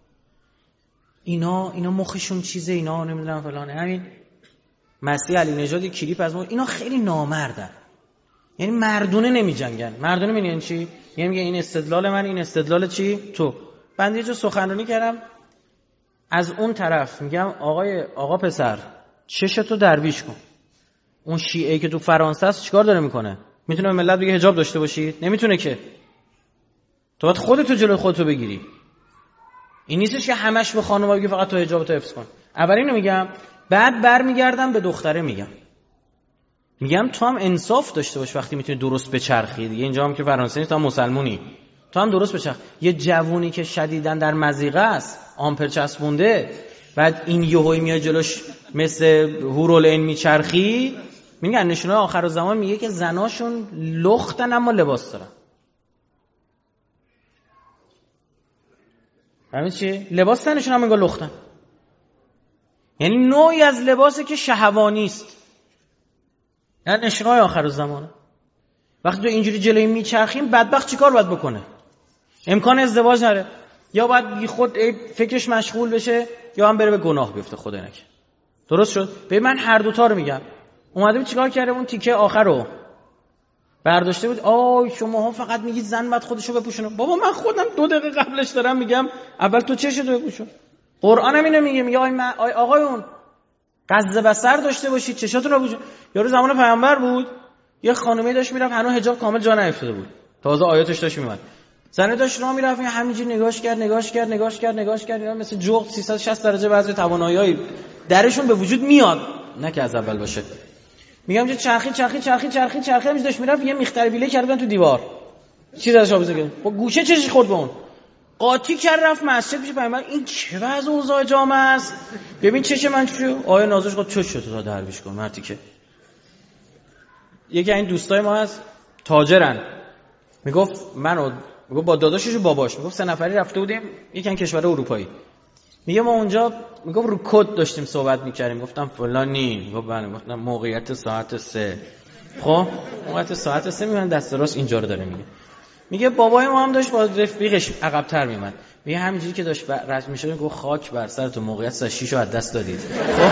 اینا اینا مخشون چیزه، اینا نمیدونم فلانه. همین مسیح علی نژاد کلیپ از ما، اینا خیلی نامردن، یعنی مردونه نمیجنگن. مردونه میگن چی؟ یعنی میگه این استدلال من، این استدلال چی تو. بنده یه جا سخنرانی کردم از اون طرف میگم آقای آقا پسر چشتو درویش کن. اون شیعه که تو فرانسه است چیکار داره میکنه؟ میتونه به ملت بگه حجاب داشته باشید؟ نمیتونه که. تو باید خودتو جلوی خودتو بگیری. این نیستش که همش به خانوما بگی فقط تو حجابتو حفظ کن. اول اینو میگم، بعد برمیگردم به دختره میگم میگم تو هم انصاف داشته باش وقتی میتونی درست بچرخی دیگه. اینجا هم که فرانسه نیست، تو هم مسلمونی، تو هم درست بچرخ. یه جوونی که شدیداً در مضیقه است، آمپر چسبونده، بعد این یهویی میاد جلوش مثل هورالعین میچرخی. میگن نشونه آخر زمان میگه که زناشون لختن اما لباس دارن. همین چی؟ لباس تنشون هم انگار لختن. یعنی نوعی از لباسه که شهوانی است. یعنی نشونه آخر زمانه. وقتی تو اینجوری جلوی میچرخیم بدبخت چیکار باید بکنه؟ امکان ازدواج نره، یا باید بی خود فکرش مشغول بشه یا هم بره به گناه بیفته. خدا نکنه. درست شد؟ به من هر دوتا رو میگم. اومده بود چیکار کرده؟ اون تیکه آخر رو برداشته بود. آی شماها فقط میگید زن باید خودشو بپوشونه. بابا من خودم دو دقیقه قبلش دارم میگم اول تو چشتو بپوشون. قرآن هم اینو میگه، میگه آی, من... آی آقایون غض بصر داشته باشید، چشاتون رو بپوشون. یارو زمان پیامبر بود، یه خانمی داشت میرفت هنوز حجاب کامل جا نیفتاده بود، تازه آیاتش داشت میومد. زنه داشت راه میرفت همینجوری نگاش کرد نگاش کرد نگاش کرد نگاش کرد اینا مثل جغد سیصد و شصت درجه بعضی توانایی‌های درشون به وجود میاد، نه که از اول باشه. میگم چه چرخی چرخی چرخی چرخی چرخی همینجوری داشت میرفت، یه میختر بیله کردن تو دیوار، چیز ازش آویزون کرد، با گوشه چشش خورد به اون، قاطی کرد رفت مسجد پیش پیامبر. این چه وضع اوضاع جامعه است؟ ببین چش من چو آیا نازش گفت چش شد تا درویش کن مرتی که. یکی این دوستای ما هست تاجرن، میگفت منو میگفت با داداشش و باباش، میگفت سه نفری رفته بودیم یکن کشور اروپایی، میگه ما اونجا میگفت رو کد داشتیم صحبت میکردیم، گفتم فلانی، میگفت بله، گفتم موقعیت ساعت سه. خب موقعیت ساعت سه میگن دست راست اینجا رو داره میگه. میگه بابای ما هم داشت با رفیقش عقب‌تر میومد، میگه همینجوری که داشت رد میشد میگه خاک بر سرتون موقعیت ساعت شش رو از دست دادید. خب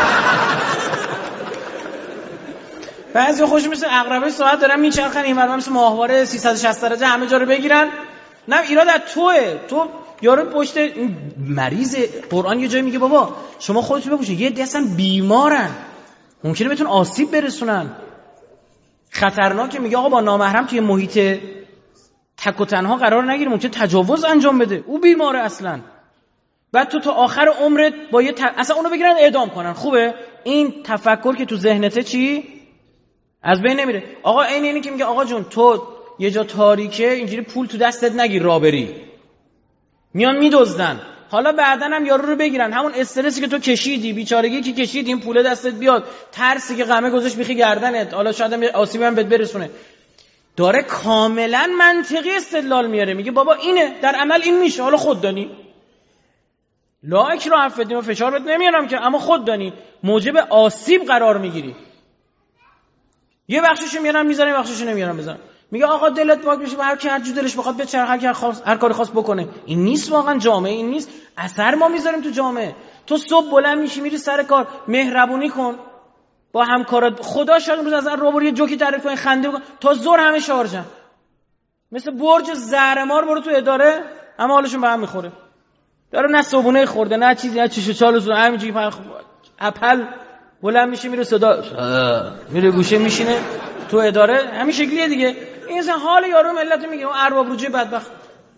بعضی خوش مثل عقربه ساعت دارن میچرخن اینور مثل ماهواره سیصد و شصت درجه همه جا رو بگیرن. نه ایراد از توئه، تو یارو پشت مریض. قرآن یه جایی میگه بابا شما خودتون بپوشید، یه دستن بیمارن ممکنه بهتون آسیب برسونن، خطرناکه. میگه آقا با نامحرم توی محیط تک و تنها قرار نگیری، ممکنه تجاوز انجام بده، او بیماره اصلا. بعد تو تا آخر عمرت با یه ت... اصلا اونو بگیرن اعدام کنن. خوبه این تفکر که تو ذهنته چی از بین نمیره. آقا این اینی که میگه آقا جون تو یه جا تاریکه اینجوری پول تو دستت نگیر را بری، میان میدزدن. حالا بعدن هم یارو رو بگیرن، همون استرسی که تو کشیدی، بیچارگی که کشیدی، این پول دستت بیاد، ترسی که غمه گذاشت میخی گردنت، حالا شاید هم آسیبی هم بهت برسونه. داره کاملا منطقی استدلال میاره، میگه بابا اینه در عمل این میشه، حالا خود دانی لاک رو حفظیم و فشار بهت نمیارم که، اما خود دانی موجب آسیب قرار میگیری. یه بخششو میارن میذارن، یه بخششو نمیارن میذارن. میگه آقا دلت پاک بشه، هر کی هر جو دلش بخواد بچرخه، هر کی خواست هر کاری خواست بکنه. این نیست واقعا جامعه، این نیست. اثر ما میذاریم تو جامعه. تو صبح بلند میشی میری سر کار، مهربونی کن با همکارات. خدا شاید امروز از روبرو یه جوکی تعریف کنی، خنده بکن، تا ظهر همه شارژن. مثل برج زهرمار برو تو اداره، اما حالشون به هم میخوره. داره نه صبونه خورده نه چیزی، نه چیشو چالوس، همینجوری اپل بلند میشه میره صدا میره گوشه میشینه تو اداره، همین شکلیه دیگه. این اصلا حال یارو ملت میگه اون ارباب رجوع بدبخت.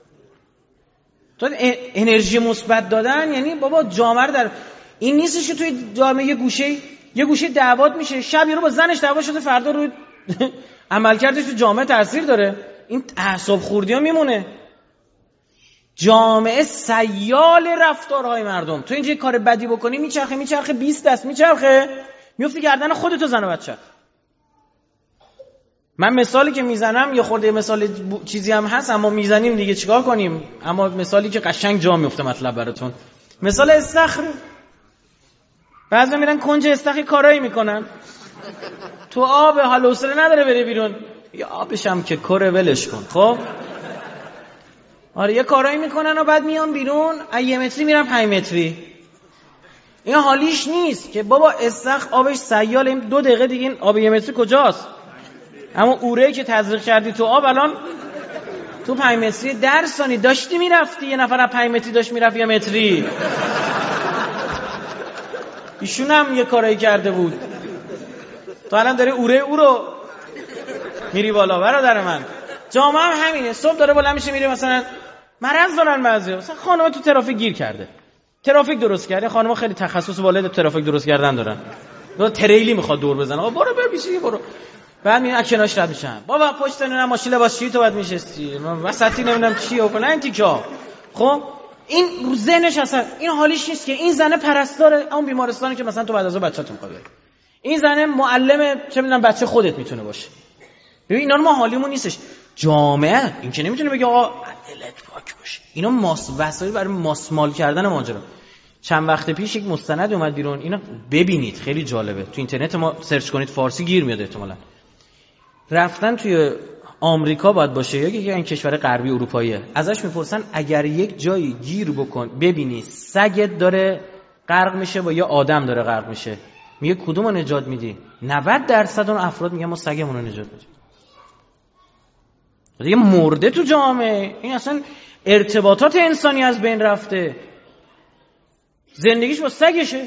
تو انرژی مثبت دادن یعنی بابا جامعه رو در این نیستش که توی جامعه یه گوشه یه گوشه دعوات میشه، شب یارو با زنش دعوا شده، فردا روی عملکردش تو جامعه تاثیر داره. این اعصاب خوردی‌ها میمونه. جامعه سیال رفتارهای مردم. تو اینجا کار بدی بکنی میچرخه میچرخه بیست دست میچرخه میفتی گردن خودتو زن و بچه. من مثالی که میزنم یا خورده مثال ب... چیزی هم هست اما میزنیم دیگه چیکار کنیم، اما مثالی که قشنگ جا میفته مطلب براتون. مثال استخر. بعضی میرن کنج استخر کارایی میکنن تو آب، حال و حوصله نداره بره بیرون، یا آبش هم که کره ولش کن. خب آره یه کارایی میکنن و بعد میان بیرون، یه متری میرن پنج متری. این حالیش نیست که بابا استخر آبش سیال، این دو دقیقه دیگه این آب یه متری کجاست؟ اما اوره‌ای که تزریق کردی تو آب الان تو پنج متری در ثانی داشتی میرفتی، یه نفر از پنج متری داشت میرفت یه متری. ایشون هم یه کارایی کرده بود، تو الان داری اوره او رو میری بالا. برادر من جامعه هم همینه. صبح داره بالا میشه میره، مثلا مرض دارن بعضی، مثلا خانم تو ترافیک گیر کرده، ترافیک درست کرده. خانم‌ها خیلی تخصص بالای ترافیک درست کردن دارن. دو تریلی میخواد دور بزنه، آقا برو ببیسی برو. بعد میاد کنارش رد میشن، بابا پشت نه ماشین لباس چی تو بعد میشستی من وسطی نمیدونم چی و فلان تیکا. خب این رو ذهنش اصلا این حالیش نیست که این زنه پرستاره اون بیمارستانی که مثلا تو بعد از اون بچه‌تون می‌خواد، این زنه معلم چه میدونم بچه خودت میتونه باشه. ببین اینا رو ما حالیمون نیستش. جامعه این که نمیتونه بگه آقا دلت پاک باشه. اینا ماس وسایل برای ماسمال کردن ماجرا. چند وقت پیش یک مستند اومد بیرون، اینا ببینید خیلی جالبه، تو اینترنت ما سرچ کنید فارسی گیر میاد احتمالاً. رفتن توی آمریکا باید باشه یا یکی این کشور غربی اروپاییه، ازش میپرسن اگر یک جایی گیر بکن ببینی سگت داره غرق میشه و یا آدم داره غرق میشه، میگه کدومو نجات میدی؟ نود درصد اون افراد میگن ما سگمون رو نجات میدیم. دیگه مرده تو جامعه. این اصلا ارتباطات انسانی از بین رفته، زندگیش با سگشه.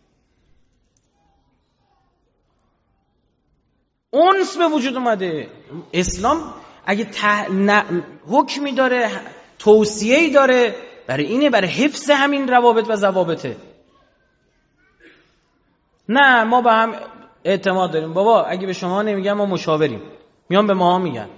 اونس به وجود اومده. اسلام اگه ته... ن... حکمی داره، توصیه‌ای داره، برای اینه، برای حفظ همین روابط و ضوابطه. نه ما به هم اعتماد داریم. بابا اگه به شما نمیگن ما مشاوریم، میان به ما میگن،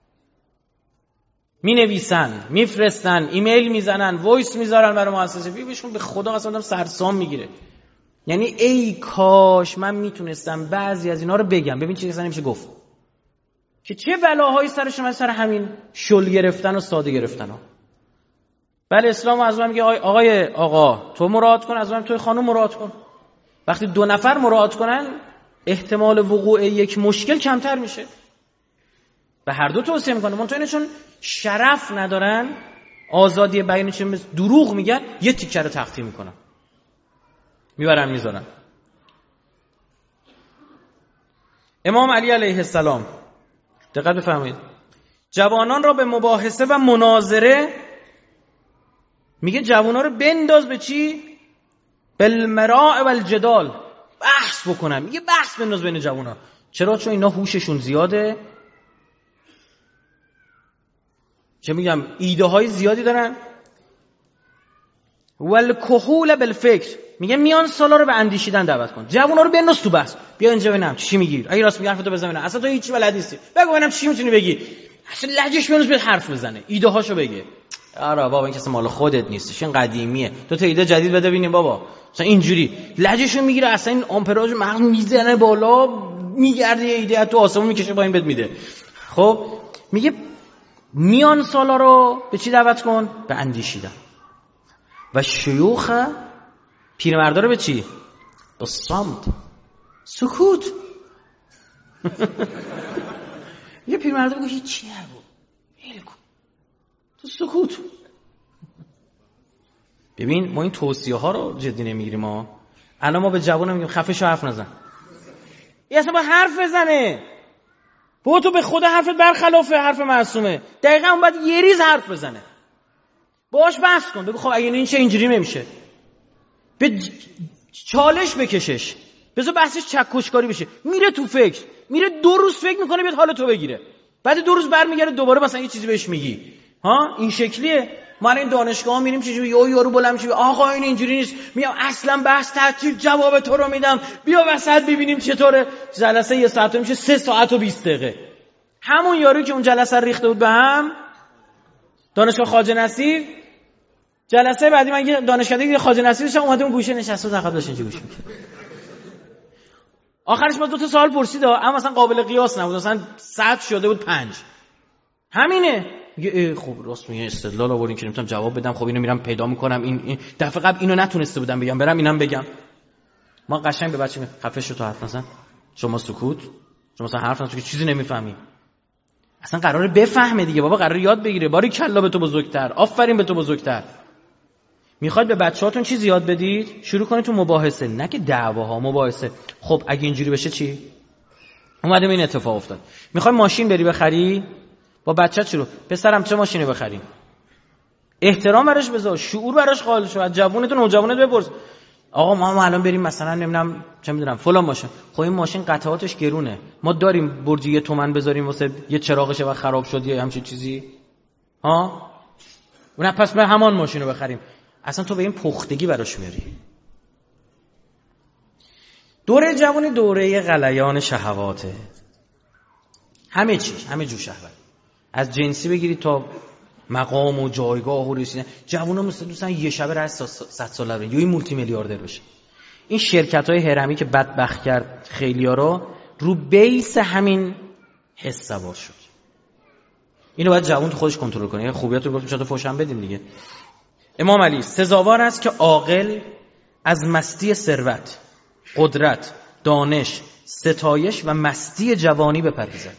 مینویسن، میفرستن، ایمیل میزنن، وایس میذارن برای مؤسسه. بهشون به خدا قسم دارم سرسام میگیره. یعنی ای کاش من میتونستم بعضی از اینا رو بگم. ببین چه کسانی میشه گفت که چه بلاهایی سرش اومد سر همین شل گرفتن و ساده گرفتن ها. بله اسلام از من میگه آقای آقا تو مراعات کن، از من توی خانم مراعات کن. وقتی دو نفر مراعات کنن احتمال وقوع یک مشکل کمتر میشه. به هر دو توصیه میکنه. من تو اینه چون شرف ندارن، آزادی بیان چه دروغ میگن، یه تیکه رو تقطیم میکنن، میبرن میذارن. امام علی علیه السلام دقت بفرمایید جوانان را به مباحثه و مناظره میگه جوانان رو بنداز به چی؟ بالمراء والجدال، بحث بکنن. میگه بحث بنداز بین جوانان. چرا؟ چون اینا هوششون زیاده، چه میگم ایده های زیادی دارن. والکحول بالفکر، میگه میان سالا رو به اندیشیدن دعوت کن. جوونا رو بنداز تو بحث، بیا اینجا ببینم چی میگی، اگه راست میگی حرفتو بزن ببینم، اصلا تو هیچ بلد نیستی، بگو ببینم چی میتونی بگی. اصلا لهجهش میونس به حرف بزنه، ایده هاشو بگه. آره بابا این کس مال خودت نیستش، این قدیمیه، تو تا ایده جدید بده ببینیم بابا. مثلا اینجوری لهجهشو میگیره، اصلا این آمپراژ مغز میزنه بالا، میگرده یه ایده تو آسمون میکشه با این بد میده. خب میگه میان سالا رو به چی دعوت کن؟ به اندیشیدن. و شیوخ پیرمردا رو به چی؟ به صمت، سکوت. یه پیرمرد بگو هیچی نگو، ول کن، تو سکوت. ببین ما این توصیه ها رو جدی نمیگیریم. ما الان ما به جوانم میگیم خفه شو، حرف نزن. این اصلا با حرف بزنه، با تو به خدا حرفت برخلاف حرف معصومه، دقیقاً اون باید یه ریز حرف بزنه، باهاش بحث کن، بگو خب اگه این چه اینجوری نمیشه، به چالش بکشش، بذار بحثش چکشکاری بشه. میره تو فکر، میره دو روز فکر میکنه بیاد حال تو بگیره، بعد دو روز برمیگره دوباره مثلا یه چیزی بهش میگی. ها این شکلیه. ما این دانشگاه میریم چجوری یهو یارو بلند میشه آقا این اینجوری نیست، میام اصلا بحث تعطیل جواب تو رو میدم، بیا وسط ببینیم چطوره. جلسه یه ساعت میشه سه ساعت و بیست دقیقه. همون یارو که اون جلسه ریخته بود به هم، دانشگاه خواجه نصیر، جلسه بعدی من یه دانشکده خواجه نصیر داشتم، اومد اون گوشه نشسته و عقب داشت اینجوری گوش میکرد. آخرش ما دو تا سوال پرسید اما مثلا قابل قیاس نبود، مثلا صد شده بود پنج. همینه. میگه خب راست میگه، استدلال آوردین که نمیتونم جواب بدم، خب اینو میرم پیدا میکنم، این, این دفعه قبل اینو نتونسته بودم بگم، برم اینم بگم. ما قشنگ به بچه میگم خفه شو تو حرف نزن، شما سکوت، شما مثلا حرف نزن که چیزی نمیفهمی. اصلا قراره بفهمه دیگه بابا، قراره یاد بگیره. باری کلا به تو بزرگتر، آفرین به تو بزرگتر. میخواید به بچه‌هاتون چیزی یاد بدید، شروع کنید تو مباحثه، نه که دعواها، مباحثه. خب اگه اینجوری بشه چی؟ اومدم این اتفاق افتاد. میخوای ماشین بری بخری، با بچه‌ت شروع، پسرم چه ماشینی بخریم؟ احترام براش بذار، شعور براش قائل شو. از جوونتون و جوونت بپرس آقا ما, ما الان بریم مثلا نمیدونم چه میدونم فلان ماشین، خب این ماشین قطعاتش گرونه، ما داریم برجی یه تومن بذاریم واسه یه چراغش و خراب شد یا همچین چیزی؟ ها اون پس به همان ماشینو بخریم. اصلا تو به این پختگی براش میاری. دوره جوانی دوره غلیان شهواته، همه چی، همه جو شهوت، از جنسی بگیرید تا مقام و جایگاه و رسیدن. جوونا مثل دوستان یه شبه رأس صد ساله بره یا این مولتی میلیاردر بشه. این شرکت‌های هرمی که بدبخت کرد خیلی‌ها رو، رو بیس همین حس سوار شد. اینو باید جوون تو خودش کنترل کنه. خوبیات رو گفتم شاید فوشم بدیم دیگه. امام علی سزاوار است که عاقل از مستی ثروت، قدرت، دانش، ستایش و مستی جوانی بپرهیزد.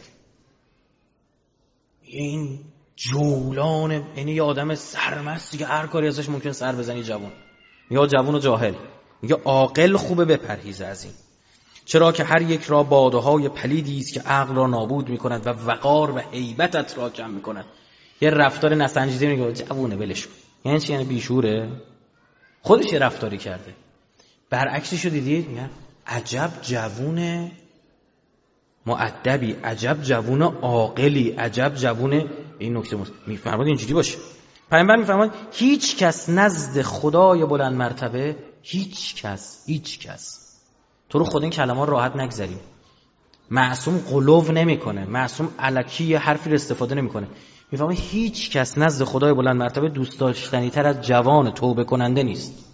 این جولان، یعنی یه آدم سرمستی که هر کاری ازش ممکنه سر بزنی جوان، یا جوان و جاهل. میگه عاقل خوبه بپرهیزه از این، چرا که هر یک را باده های پلیدی است که عقل را نابود میکند و وقار و هیبتت را کم میکند. یه رفتار نسنجیده میگه جوونه ولش کن. یعنی چی؟ یعنی بیشوره، خودش یه رفتاری کرده. برعکسشو دیدید؟ میگن عجب جوونه مؤدبی، عجب جوون عاقلی، عجب جوون. این نکته میفرماد اینجوری باشه. پیامبر میفرماد هیچ کس نزد خدای بلند مرتبه، هیچ کس هیچ کس تو رو خود این کلمات راحت نگذریم. معصوم قلوب نمیکنه، معصوم الکی حرفی رو استفاده نمیکنه. میفهمه هیچ کس نزد خدای بلند مرتبه دوست داشتنی تر از جوان توبه کننده نیست.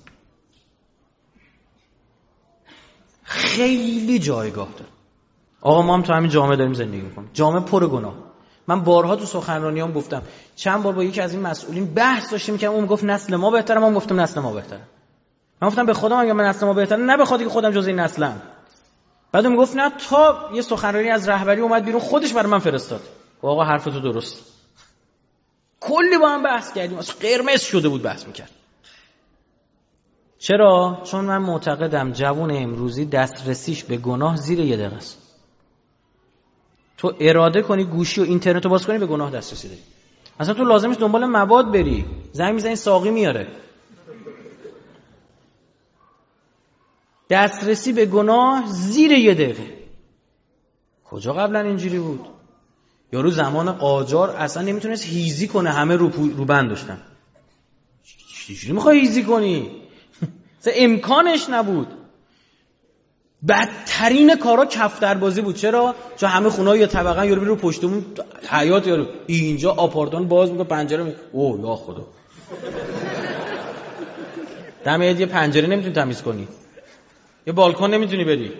خیلی جایگاه داره. آقا ما هم تو همین جامعه داریم زندگی میکنیم، جامعه پر گناه. من بارها تو سخنرانیام گفتم، چند بار با یکی از این مسئولین بحث داشتیم که اون گفت نسل ما بهتره، من گفتم نسل ما بهتره. من گفتم به خدا من نسل ما بهتره، نه به خاطر که خودم جز این نسلم. بعد اون گفت نه، تا یه سخنرانی از رهبری اومد بیرون خودش برای من فرستاد. آقا حرف تو درست. کلی با هم بحث کردیم، اصلا قرمز شده بود بحث میکرد. چرا؟ چون من معتقدم جوون امروزی دسترسیش به گناه زیر یه دقیقه است. تو اراده کنی گوشی و اینترنت رو باز کنی به گناه دسترسی داری. اصلا تو لازمش دنبال مواد بری، زنگ میزنی ساقی میاره. دسترسی به گناه زیر یه دقیقه. کجا قبلا اینجوری بود؟ یارو زمان قاجار اصلا نمیتونست هیزی کنه، همه رو رو بند داشتن. چجوری میخوای هیزی کنی؟ اصلا امکانش نبود. بدترین کارا کفتربازی بود. چرا؟ چون همه خونه‌ها یا طبقه یارو رو پشتمون حیاط، یارو اینجا آپارتمان باز میکنه پنجره می اوه یا خدا. دم یه پنجره نمیتونی تمیز کنی، یه بالکن نمیتونی بری.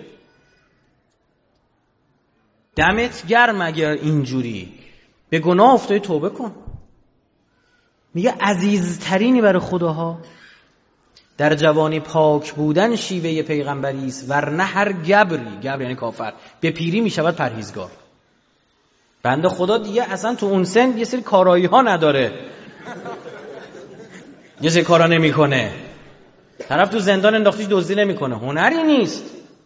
دمت گرم اگر اینجوری به گناه افتادی توبه کن. میگه عزیزترینی برای خداها در جوانی پاک بودن شیوه پیغمبری است، ورنه هر گبری، گبر یعنی کافر، به پیری می شود پرهیزگار. بنده خدا دیگه اصلا تو اون سن یه سری کارایی ها نداره، یه سری کارا نمیکنه. طرف تو زندان انداختیش دزدی نمیکنه، هنری نیست.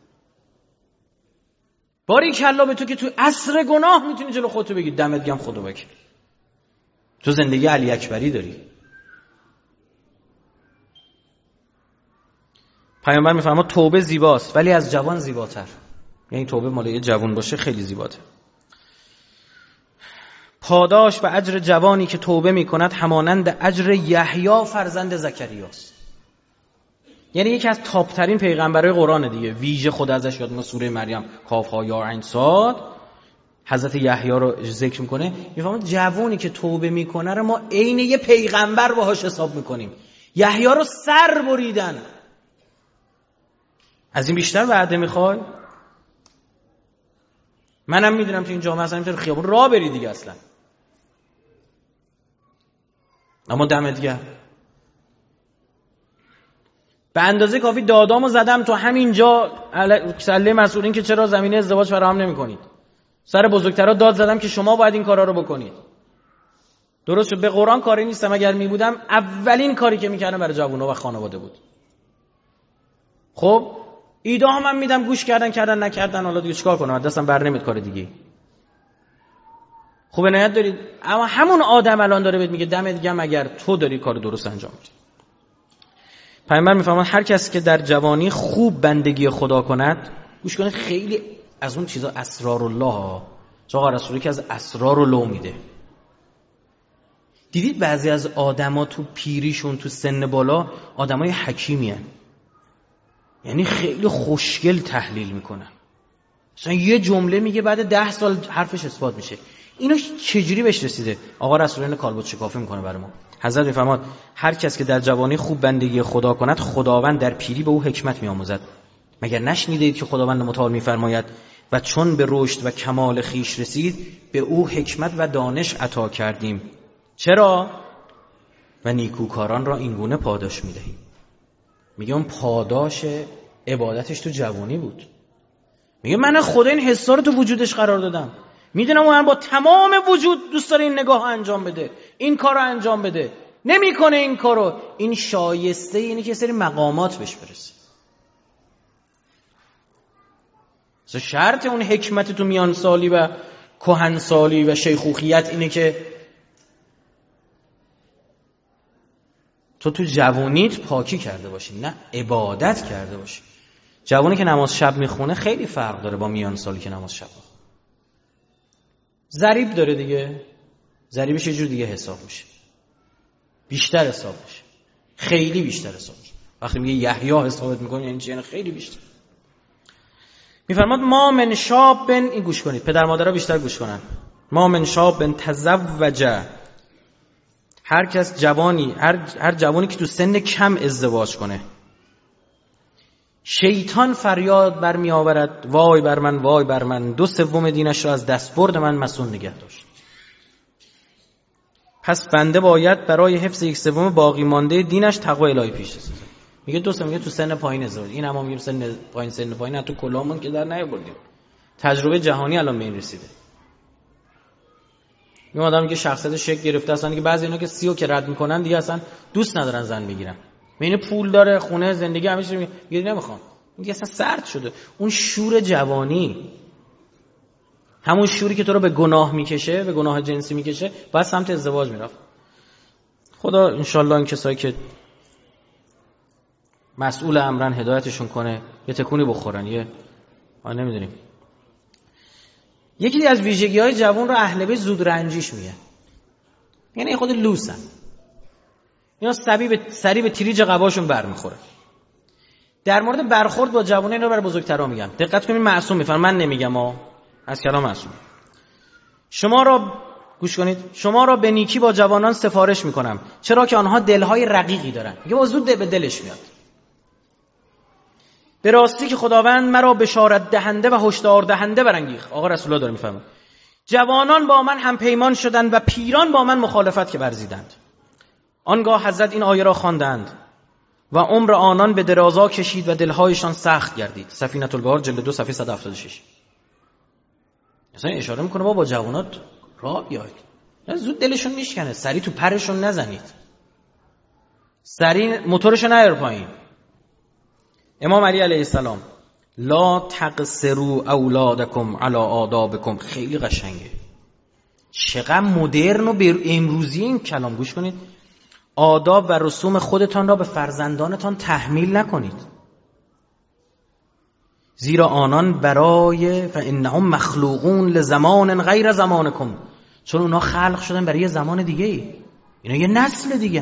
باری کلا به تو که تو عصر گناه میتونی جلو خودتو بگی دمت گرم خدا بکر. تو زندگی علی اکبری داری. پیامبر میفرماد توبه زیباست ولی از جوان زیباتر. یعنی توبه مال یه جوان باشه خیلی زیباته. پاداش و اجر جوانی که توبه میکند همانند اجر یحیی فرزند زکریاست. یعنی یکی از تاپ ترین پیغمبرای قرآن دیگه، ویژه خود ازش یاد میکنه. سوره مریم کاف ها یا عین صاد حضرت یحیی رو ذکر میکنه. میفهمید جوانی که توبه میکنه رو ما عین یه پیغمبر باهاش حساب میکنیم. یحیی رو سر بریدن. از این بیشتر وعده میخوای؟ منم میدونم تو این جامعه اصلا میتونی خیابون راه بری دیگه اصلا. اما دمت گرم. به اندازه کافی دادامو زدم تو همین جا سله مسئولین که چرا زمینه ازدواج فراهم نمی‌کنید. سر بزرگترا داد زدم که شما باید این کارا رو بکنید. درست شد. به قرآن کاری نیستم. اگر میبودم اولین کاری که میکردم برای جوونا و خانواده بود. خب ایده ها من میدم، گوش کردن کردن نکردن، حالا دیگه چیکار کنم؟ دستم بر نمیاد کار دیگه. خوب عنایت دارید. اما همون آدم الان داره بهت میگه دمت گرم اگر تو داری کار درست انجام میدی. پیامبر میفرماد هر کسی که در جوانی خوب بندگی خدا کند، گوش کنید خیلی از اون چیزا اسرار الله، آقا رسولی که از اسرار الله میده. دیدید بعضی از آدما تو پیریشون تو سن بالا آدمای حکیمی هن. یعنی خیلی خوشگل تحلیل میکنن. مثلا یه جمله میگه بعد ده سال حرفش اثبات میشه. اینو چجوری بهش رسیده؟ آقا رسولان کالبد شکافی میکنه برای ما. حضرت میفرماد هر کس که در جوانی خوب بندگی خدا کند، خداوند در پیری به او حکمت میآموزد. مگر نشنیدید که خداوند متعال میفرماید و چون به رشد و کمال خیش رسید به او حکمت و دانش عطا کردیم. چرا؟ و نیکوکاران را اینگونه پاداش میدهیم. میگه اون پاداش عبادتش تو جوانی بود. میگه من خدا این حسا رو تو وجودش قرار دادم. میدونم اون با تمام وجود دوست داره این نگاه انجام بده، این کار رو انجام بده، نمیکنه این کارو. این شایسته اینه که سری مقامات بهش برسه. شرط اون حکمت تو میان سالی و کهن سالی و شیخوخیت اینه که تو تو جوانیت پاکی کرده باشی، نه عبادت کرده باشی. جوانی که نماز شب میخونه خیلی فرق داره با میان سالی که نماز شب میخونه. ضریب داره دیگه، ضریبش یه جور دیگه حساب میشه، بیشتر حساب میشه، خیلی بیشتر حساب میشه. وقتی میگه یحیی حسابت میکنه یعنی چی؟ یعنی خیلی بیشتر. میفرماد ما من شاب بن، این گوش کنید پدر مادرها بیشتر گوش کنن، ما من شاب بن تزوج، هر کس جوانی هر, هر جوانی که تو سن کم ازدواج کنه، شیطان فریاد برمی آورد وای بر من وای بر من، دو سوم دینش را از دستبرد من مسئول نگه داشت. پس بنده باید برای حفظ یک سوم باقی مانده دینش تقوا الهی پیش بگیرد. میگه دوست میگه تو سن پایین ازدواج، این هم میگه سن پایین سن پایین تو کلامون که در نیاوردیم. تجربه جهانی الان به این رسیده. این آدمی که شخصیت شکل گرفته اصلا که بعضی اینا که سی و که رد میکنن دیگه اصلا دوست ندارن زن بگیرن. میونه پول داره، خونه، زندگی همیشه میگه میگه نمیخوام. میگه اصلا سرد شده. اون شور جوانی، همون شوری که تو رو به گناه میکشه، به گناه جنسی میکشه، بعد سمت ازدواج میرفت. خدا انشالله این کسایی که مسئول امرن هدایتشون کنه، یه تکونی بخورن، یه ما نمیدونیم. یکی از ویژگی‌های جوان رو اهل بیت زود رنجیش میگه. یعنی خود لوسن. اینا سری به سری به تریج قباشون برمیخوره. در مورد برخورد با جوانه اینا برای بزرگترا میگم. دقت کنید معصوم میفرم، من نمیگم ها، از کلام معصوم. شما را گوش کنید، شما را به نیکی با جوانان سفارش میکنم، چرا که آنها دلهای رقیقی دارن. میگه زود به دلش میاد. به راستی که خداوند مرا بشارت دهنده و هشدار دهنده برانگیخت. آقا رسول الله داره میفرماید جوانان با من هم پیمان شدند و پیران با من مخالفت که ورزیدند. آنگاه حضرت این آیه را خواندند و عمر آنان به درازا کشید و دلهایشان سخت گردید. سفینة البحار جلد دو صفحه صد و هفتاد و شش. مثلا اشاره میکنه با با جوانات راه بیاید، زود دلشون میشکنه، سری تو پرشون نزنید، سری موتورشو نیار پایین. امام علی علیه السلام لا تقصروا اولادکم علی آدابکم، خیلی قشنگه، چقدر مدرن و به امروزی این کلام. گوش کنید، آداب و رسوم خودتان را به فرزندانتان تحمیل نکنید، زیرا آنان برای فانهم مخلوقون لزمان غیر زمانکم، چون اونا خلق شدن برای یه زمان دیگه ای، اینا یه نسل دیگه.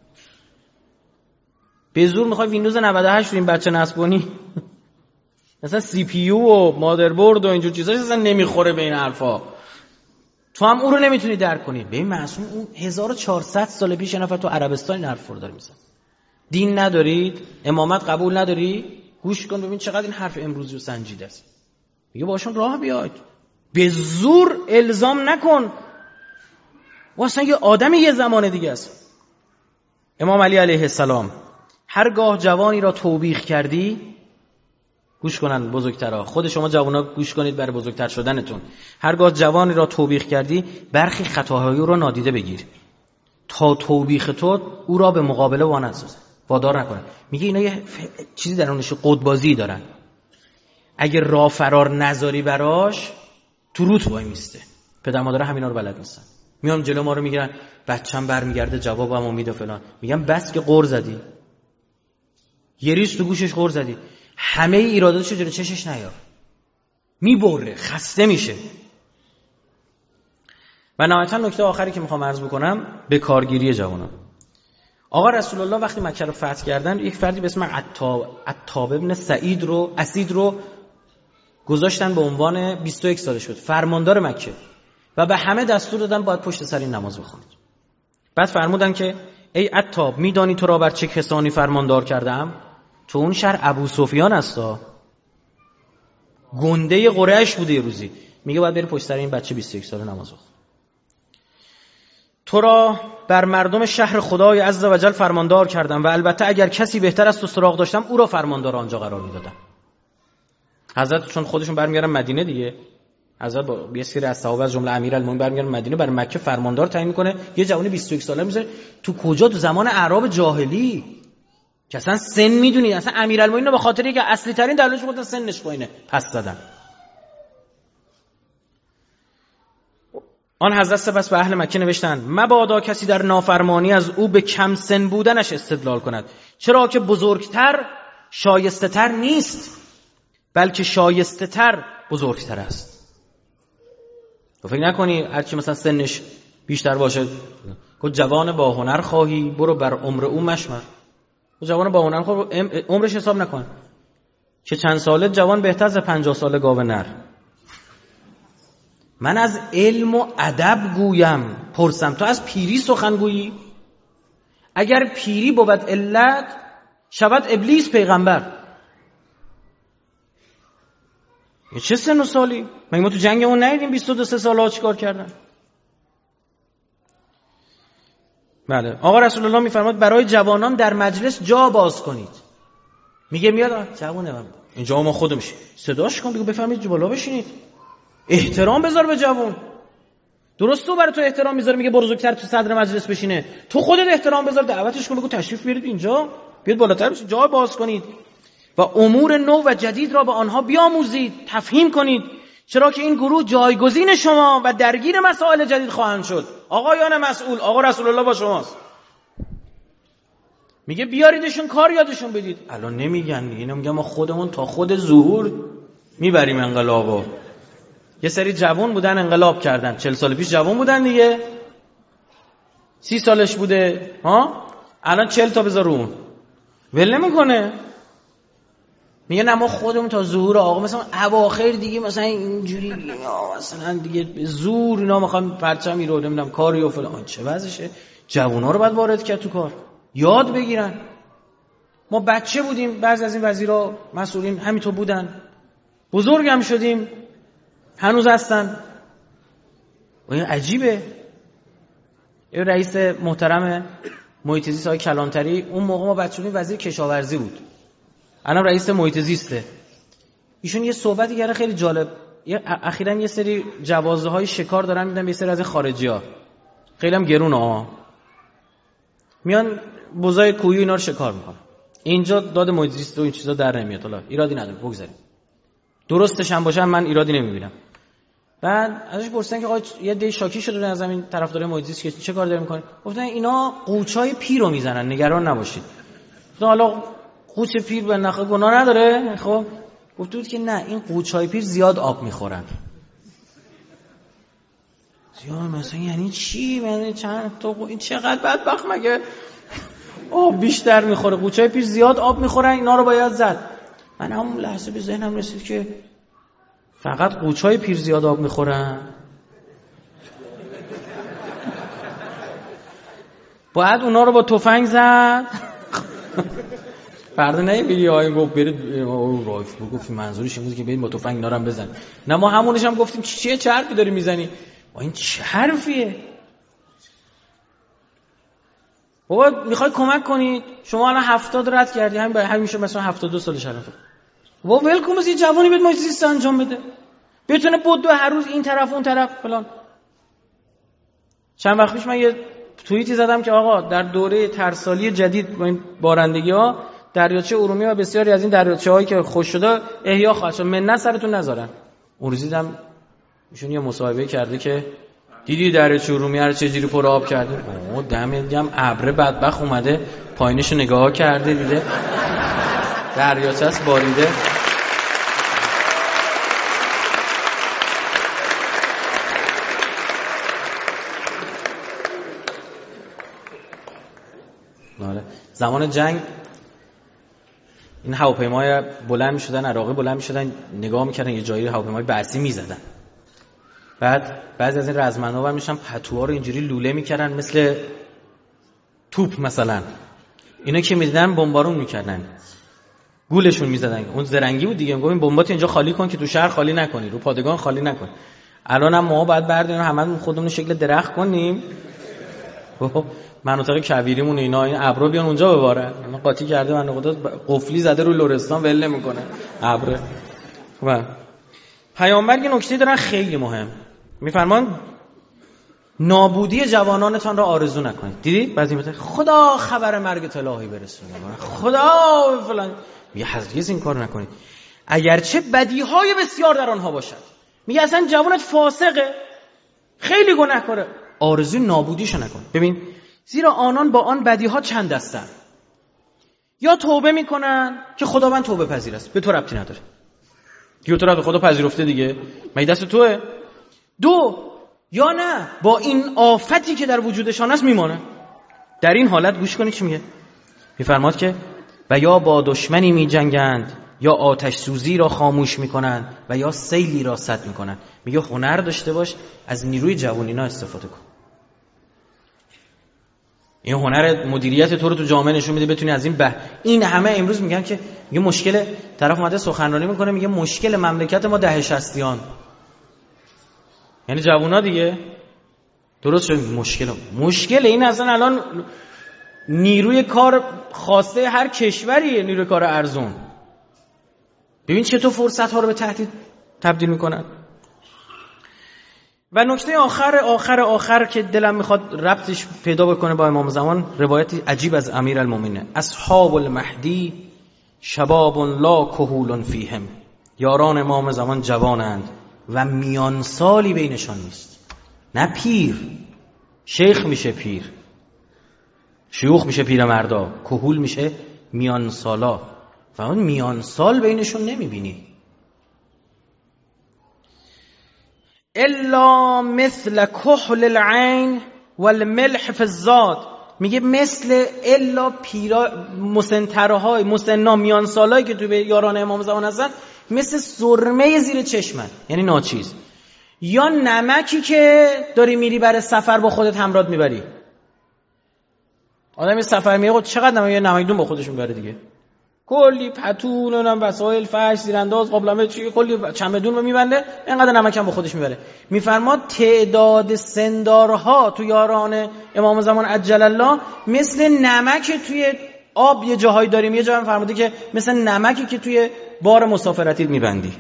به زور میخوای ویندوز نود و هشت رو این بچه نصبونی، مثلا سی پی یو و مادربرد و اینجور چیزاش اصلا نمیخوره به این حرفا، تو هم اون رو نمیتونی درک کنی. ببین معصوم اون هزار و چهارصد سال پیش نفر تو عربستان این حرف رو داره میزنه. دین ندارید، امامت قبول نداری، گوش کن ببین چقدر این حرف امروزی و سنجیده است. میگه باشون راه بیاید، به زور الزام نکن، واسه یه آدم یه زمان دیگه است. امام علی علیه السلام هرگاه جوانی را توبیخ کردی، گوش کنن بزرگترها، خود شما جوانا گوش کنید برای بزرگتر شدنتون، هرگاه جوانی را توبیخ کردی برخی خطاهای او را نادیده بگیر تا توبیخ تو او را به مقابله وانسازه، وادار نکنه. میگه اینا یه چیزی درونش قدبازی دارن، اگه راه فرار نذاری براش تو روت وای میسته. پدر مادر همینا رو بلد نیستن، میام جلو ما رو میگیرن، بچه‌م برمیگرده جوابم امید و فلان، میگم بس که قور زدی، یه ریز تو گوشش قور زدی، همه ایراداتشو جلو چشش نیار، میبره، خسته میشه. و نهایتا نکته آخری که میخوام عرض بکنم به کارگیری جوانان. آقا رسول الله وقتی مکه رو فتح کردن، یک فردی به اسم عتاب عتاب ابن سعید رو اسید رو گذاشتن به عنوان بیست و یک ساله شد فرماندار مکه و به همه دستور دادن باید پشت سر این نماز بخونید. بعد فرمودن که ای عتاب، میدانی تو را بر چه کسانی فرماندار کردم؟ تو اون شهر ابو سفیان هستا، گنده قریش بوده. یه روزی میگه باید بری پشت سر این بچه بیست و یک ساله نماز بخون. تو را بر مردم شهر خدای عز و جل فرماندار کردم و البته اگر کسی بهتر از تو سراغ داشتم او را فرماندار آنجا قرار میدادم. حضرت چون خودشون برمیگردن مدینه دیگه، حضرت با یه سری از صحابه از جمله امیرالمومنین برمیگردن مدینه، بر مکه فرماندار تعیین میکنه. یه جوانی بیست و یک ساله میذاره تو کجا؟ تو زمان اعراب جاهلی که اصلا سن میدونی، اصلا امیرالمومنین رو به خاطر اینکه اصلی ترین دلیلش گفتن سنش پایینه پس زدن. آن حضرت سپس به اهل مکه نوشتند مبادا کسی در نافرمانی از او به کم سن بودنش استدلال کند، چرا که بزرگتر شایسته تر نیست بلکه شایسته تر بزرگتر است. تو فکر نکنی هرچی مثلا سنش بیشتر باشه که جوان با هنر خواهی برو بر عمر او مشمر. جوان با هنر خواهی عمرش حساب نکن که چند ساله جوان بهتر از پنجاه ساله گاو نر. من از علم و ادب گویم پرسم، تو از پیری سخن گویی؟ اگر پیری بود علت شود ابلیس پیغمبر. یه چه سن و سالی؟ مگه ما تو جنگمون ندیدیم بیست و دو سال ها چیکار کردن؟ بله. آقا رسول الله میفرماد برای جوانان در مجلس جا باز کنید. میگه میاد جوونه من اینجا ما خودمش صداش کن بگو بفهمید بالا بشینید، احترام بذار به جوان. درست تو برای تو احترام میذاره، میگه برو زودتر تو صدر مجلس بشینه، تو خودت احترام بذار، دعوتش کن، بگو تشریف بیارید اینجا، بیاد بالاتر بشید، جا باز کنید و امور نو و جدید را به آنها بیاموزید، تفهیم کنید، چرا که این گروه جایگزین شما و درگیر مسائل جدید خواهند شد. آقایان مسئول، آقا رسول الله با شماست. میگه بیاریدشون کار یادشون بدید. الان نمیگن، اینا میگن ما خودمون تا خود ظهور میبریم انقلابو. یه سری جوان بودن انقلاب کردن، چهل سال پیش جوان بودن دیگه، سی سالش بوده ها، الان چهل تا بذار اون ول نمیکنه. میگه نه ما خودمون تا ظهور آقا مثلا اواخر دیگه مثلا اینجوری مثلا دیگه زور اینا میخوام پرچمی رو نمیدونم کاری و فلان. چه وضعشه؟ جوونا رو باید وارد کرد تو کار، یاد بگیرن. ما بچه بودیم، بعضی از این وزیرا مسئولین همینطور بودن، بزرگم شدیم هنوز هستن. و این عجیبه. این رئیس محترم محیط زیست های کلانتری، اون موقع ما بچگی وزیر کشاورزی بود، الان رئیس محیط زیسته. ایشون یه صحبتی کرده خیلی جالب. اخیراً یه سری جوازه های شکار دارن میدن به یه سری از خارجی‌ها، خیلی هم گرونه ها، میان بزای کوهی اینا رو شکار میکنن. اینجا داد محیط زیست و این چیزا در نمیاد، حالا ایرادی نداره بگذاریم، درستش هم باشه من ایرادی نمیبینم. بعد ازش پرسیدن که آقا یه دی شاکی شده از همین طرفدار محیط زیست که چه کار داره میکنه؟ گفتن اینا قوچای پیر رو میزنن، نگران نباشید. گفتن حالا قوچ پیر به نخ گناه نداره؟ خب گفت بود که نه، این قوچای پیر زیاد آب میخورن. زیاد مثلا یعنی چی؟ یعنی چند تو این چقدر بدبخت مگه آب بیشتر میخوره؟ قوچای پیر زیاد آب میخورن، اینا رو باید زد. من همون لحظه به ذهنم رسید که فقط قوچای پیر زیاد آب میخورن؟ باید اونا رو با تفنگ زد؟ فردا نمیبینی آقای گفت برید رایف گفت منظورش این بود که برید با تفنگ اینا رو هم بزن. نه ما همونش هم گفتیم چیه چه حرفی داری میزنی؟ با این چه حرفیه؟ بابا میخوای کمک کنید، شما الان هفتاد رد کردی، همین همین میشه مثلا هفتاد و دو سالش الان. بابا ول کن یه جوونی بیاد محیط زیست انجام بده، بتونه بدو هر روز این طرف اون طرف فلان. چند وقت پیش من یه توییتی زدم که آقا در دوره ترسالی جدید با این بارندگی‌ها دریاچه ارومیه و بسیاری از این دریاچه‌هایی که خشک شده احیا خواهد شد، منت سرتون نذارن. اون روز دیدم ایشون یه مصاحبه کرده که دیدی دریاچه ارومیه رو چجوری پر آب کرده؟ اوه دم دیدم ابر بدبخت اومده پایینش نگاه کرده دیده دریاچه است باریده. زمان جنگ این هواپیمای بلند می‌شدن، عراقی بلند می‌شدن، نگاه می‌کردن یه جایی هواپیمای بعثی می‌زدن. بعد بعضی از این رزمندا برمی میشن پتوها رو اینجوری لوله می‌کردن مثل توپ مثلا. اینا که می‌دیدن بمبارون می‌کردن. گولشون می‌زدن. اون زرنگی بود دیگه، میگم بمبات اینجا خالی کن که تو شهر خالی نکنی، رو پادگان خالی نکن. الان هم ما بعد برداریم هممون خودمون شکل درخت کنیم. خب مناطق کویریمون اینا این ابرو بیان اونجا ببارن. اون قاطی کرده من خدا قفلی زده رو لرستان ول نمیکنه ابر. خب پیامبر یه نکته دارن خیلی مهم، میفرمان نابودی جوانانتان را آرزو نکنید. دیدی بعضی میگه خدا خبر مرگ الهی برسونه، خدا فلان، میگه هرگز این کار نکنید اگرچه بدیهای بسیار در آنها باشد. میگه اصلا جوانت فاسقه، خیلی گناه کنه، آرزوی نابودیشو نکن. ببین زیرا آنان با آن بدیها چند دستن، یا توبه میکنن که خداوند توبه پذیر است، به تو ربطی نداره، یا تو ربط خدا پذیرفته دیگه، مگه دست توئه. دو یا نه با این آفتی که در وجودشان است میمانه. در این حالت گوش کنید چی میگه، میفرماد که و یا با دشمنی میجنگند یا آتش سوزی را خاموش میکنند و یا سیلی را سد میکنند. میگه هنر داشته باش، از نیروی جوانینا استفاده کن. این هنر مدیریت تو رو تو جامعه نشون میده بتونی از این به این همه امروز میگن که میگه مشکل طرف اومده سخنرانی میکنه میگه مشکل مملکت ما دهه شصتیان، یعنی جوونا دیگه. درست شد. مشکل مشکل این اصلا الان نیروی کار خواسته هر کشوریه، نیروی کار ارزون. ببین چطور فرصت ها رو به تهدید تبدیل میکنن. و نکته آخر آخر آخر که دلم میخواد ربطش پیدا بکنه با امام زمان، روایتی عجیب از امیرالمومنین: اصحاب المهدی شباب لا کهول فیهم. یاران امام زمان جوانند و میان سالی بینشان نیست. نه پیر، شیخ میشه پیر، شیوخ میشه پیر مردا، کهول میشه میان سالا، و اون میان سال بینشون نمیبینی. الا مثل کحل العین والملح فی الزاد. میگه مثل الا پیرا مسنتره های مسنا میان سالایی که تو به یاران امام زمان هستن مثل سرمه زیر چشمن، یعنی ناچیز، یا نمکی که داری میری برای سفر با خودت همراه میبری. آدم سفر میره چقدر نمک نمکدون با خودش میبره دیگه، کلی پتون و وسایل فرش زیرانداز قابلمه چی کلی چمدون رو میبنده، اینقدر نمک هم با خودش میبره. میفرماد تعداد سندارها تو یاران امام زمان عجل الله مثل نمک توی آب. یه جاهایی داریم، یه جا هم فرموده که مثل نمکی که توی بار مسافرتی میبندی.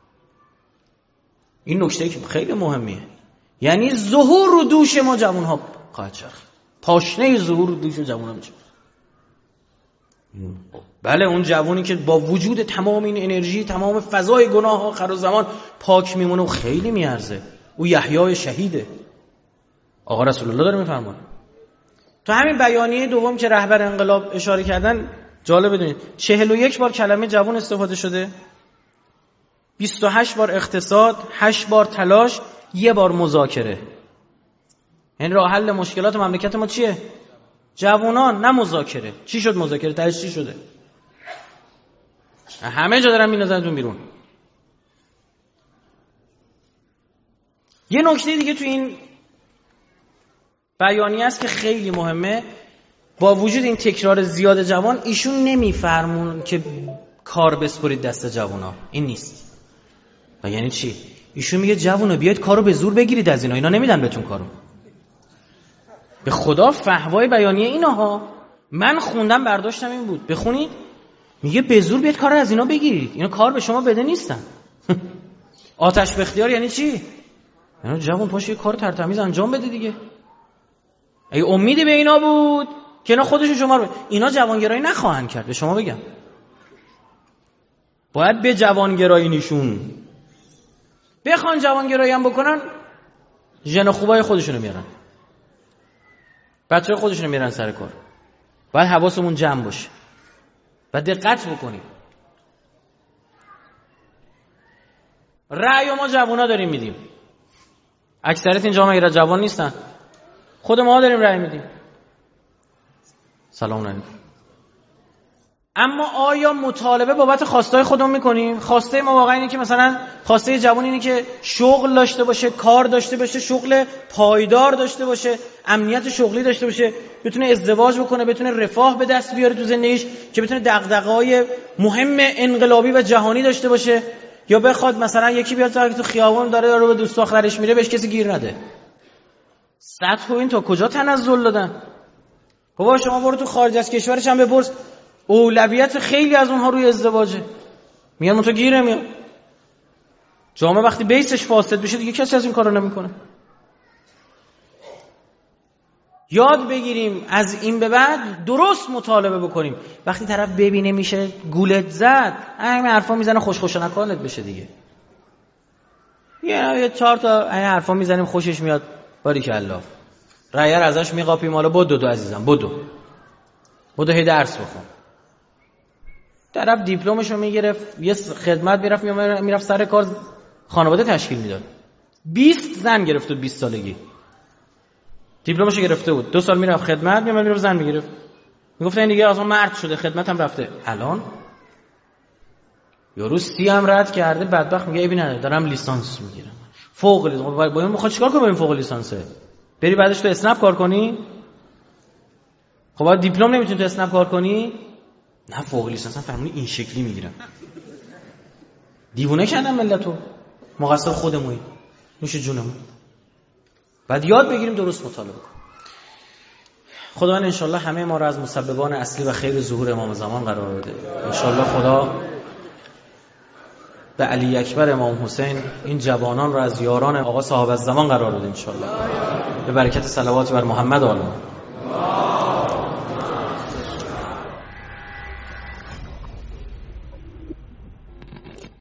این نکته که خیلی مهمیه، یعنی ظهور رو دوش ما جوانها خواهد شد. پاشنه ظهور رو دوش جوانها میشه. بله اون جوانی که با وجود تمام این انرژی، تمام فضای گناه آخر الزمان پاک میمونه و خیلی میارزه. او یحیای شهیده. آقا رسول الله داره میفرمونه. تو همین بیانیه دوم که رهبر انقلاب اشاره کردن جالب بدونید چهل و یک بار کلمه جوان استفاده شده، بیست و هشت بار اقتصاد، هشت بار تلاش، یه بار مذاکره. این راه حل مشکلات مملکت ما چیه؟ جوانان، نه مذاکره. چی شد مذاکره؟ تهش چی شده؟ همه جا دارن می‌نازنتون بیرون. یه نکته دیگه تو این بیانیه است که خیلی مهمه. با وجود این تکرار زیاد جوان، ایشون نمیفرمون که کار بسپرید دست جوانا. این نیست. و یعنی چی؟ ایشون میگه جوانا بیاید کارو به زور بگیرید از اینا. اینا نمیدن بهتون کارو. به خدا فحوای بیانیه اینها من خوندم برداشتم این بود. بخونید. میگه به زور بیاید کارو از اینا بگیرید. اینا کار به شما بده نیستن. آتش به اختیار یعنی چی؟ یعنی جوان پاش یه کار ترتمیز انجام بده دیگه. اگه امیدی به اینا بود که اینا خودشون شما رو، اینا جوانگرایی نخواهند کرد. به شما بگم باید به جوانگرایی نشون بخوان جوانگرایی هم بکنن، ژن خوبای خودشونو میارن، بچه‌های خودشونو میارن سر کار. باید حواسمون جمع باشه و دقت بکنیم. رأی ما جوانا داریم میدیم. اکثریت این جامعه ایران جوان نیستن. خود ما داریم رأی میدیم. سلام علیکم. اما آیا مطالبه بابت خواستای خودمون میکنیم؟ خواسته ما واقعا اینه که مثلا خواسته جوان اینه که شغل داشته باشه، کار داشته باشه، شغل پایدار داشته باشه، امنیت شغلی داشته باشه، بتونه ازدواج بکنه، بتونه رفاه به دست بیاره تو زندگیش، که بتونه دغدغه‌های مهم انقلابی و جهانی داشته باشه، یا بخواد مثلا یکی بیاد تو خیابون داره رو به دوست دخترش میره بهش کسی گیر نده. سطح این تا کجا تنزل دادن؟ بابا شما برو تو خارج از کشورش هم بپرس، اولویت خیلی از اونها روی ازدواجه. میگن تو گیره میاد. جامعه وقتی بیسش فاسد بشه دیگه کسی از این کارو نمیکنه. یاد بگیریم از این به بعد درست مطالبه بکنیم. وقتی طرف ببینه میشه گولت زد، همین حرفا میزنه خوش خوش نکنت بشه دیگه. یه چهار تا این حرفا میزنیم خوشش میاد، باریکالله. رأیر ازش میقاپیم، حالا بدو دو عزیزم بدو. بدو هی درس بخون. طرف دیپلمشو میگرفت، یه خدمت میرفت میرفت سر کار، خانواده تشکیل میداد. بیست زن گرفت تو بیست سالگی. دیپلمشو گرفته بود. دو سال میرفت خدمت، میومد میرفت زن میگرفت. میگفت این دیگه اصلا مرد شده، خدمتم رفته. الان یارو سی هم رد کرده، بدبخت میگه ابی نداره دارم لیسانس میگیرم. فوق لیسانس. با این میخواد چیکار کنه با این فوق لیسانسه؟ بری بعدش تو اسنپ کار کنی؟ خب بعد دیپلم نمیتونی تو اسنپ کار کنی؟ نه فوق لیسانس فرمونی این شکلی میگیرن. دیوونه کردن ملتو. مقصر خودمونی. نوش جونمون. بعد یاد بگیریم درست مطالعه کنیم. خداوند ان شاء الله همه ما رو از مسببان اصلی و خیر ظهور امام زمان قرار بده. ان شاء الله خدا به علی اکبر امام حسین این جوانان رو از یاران آقا صاحب الزمان قرار بده ان شاء الله. به برکت صلوات بر محمد و آل محمد.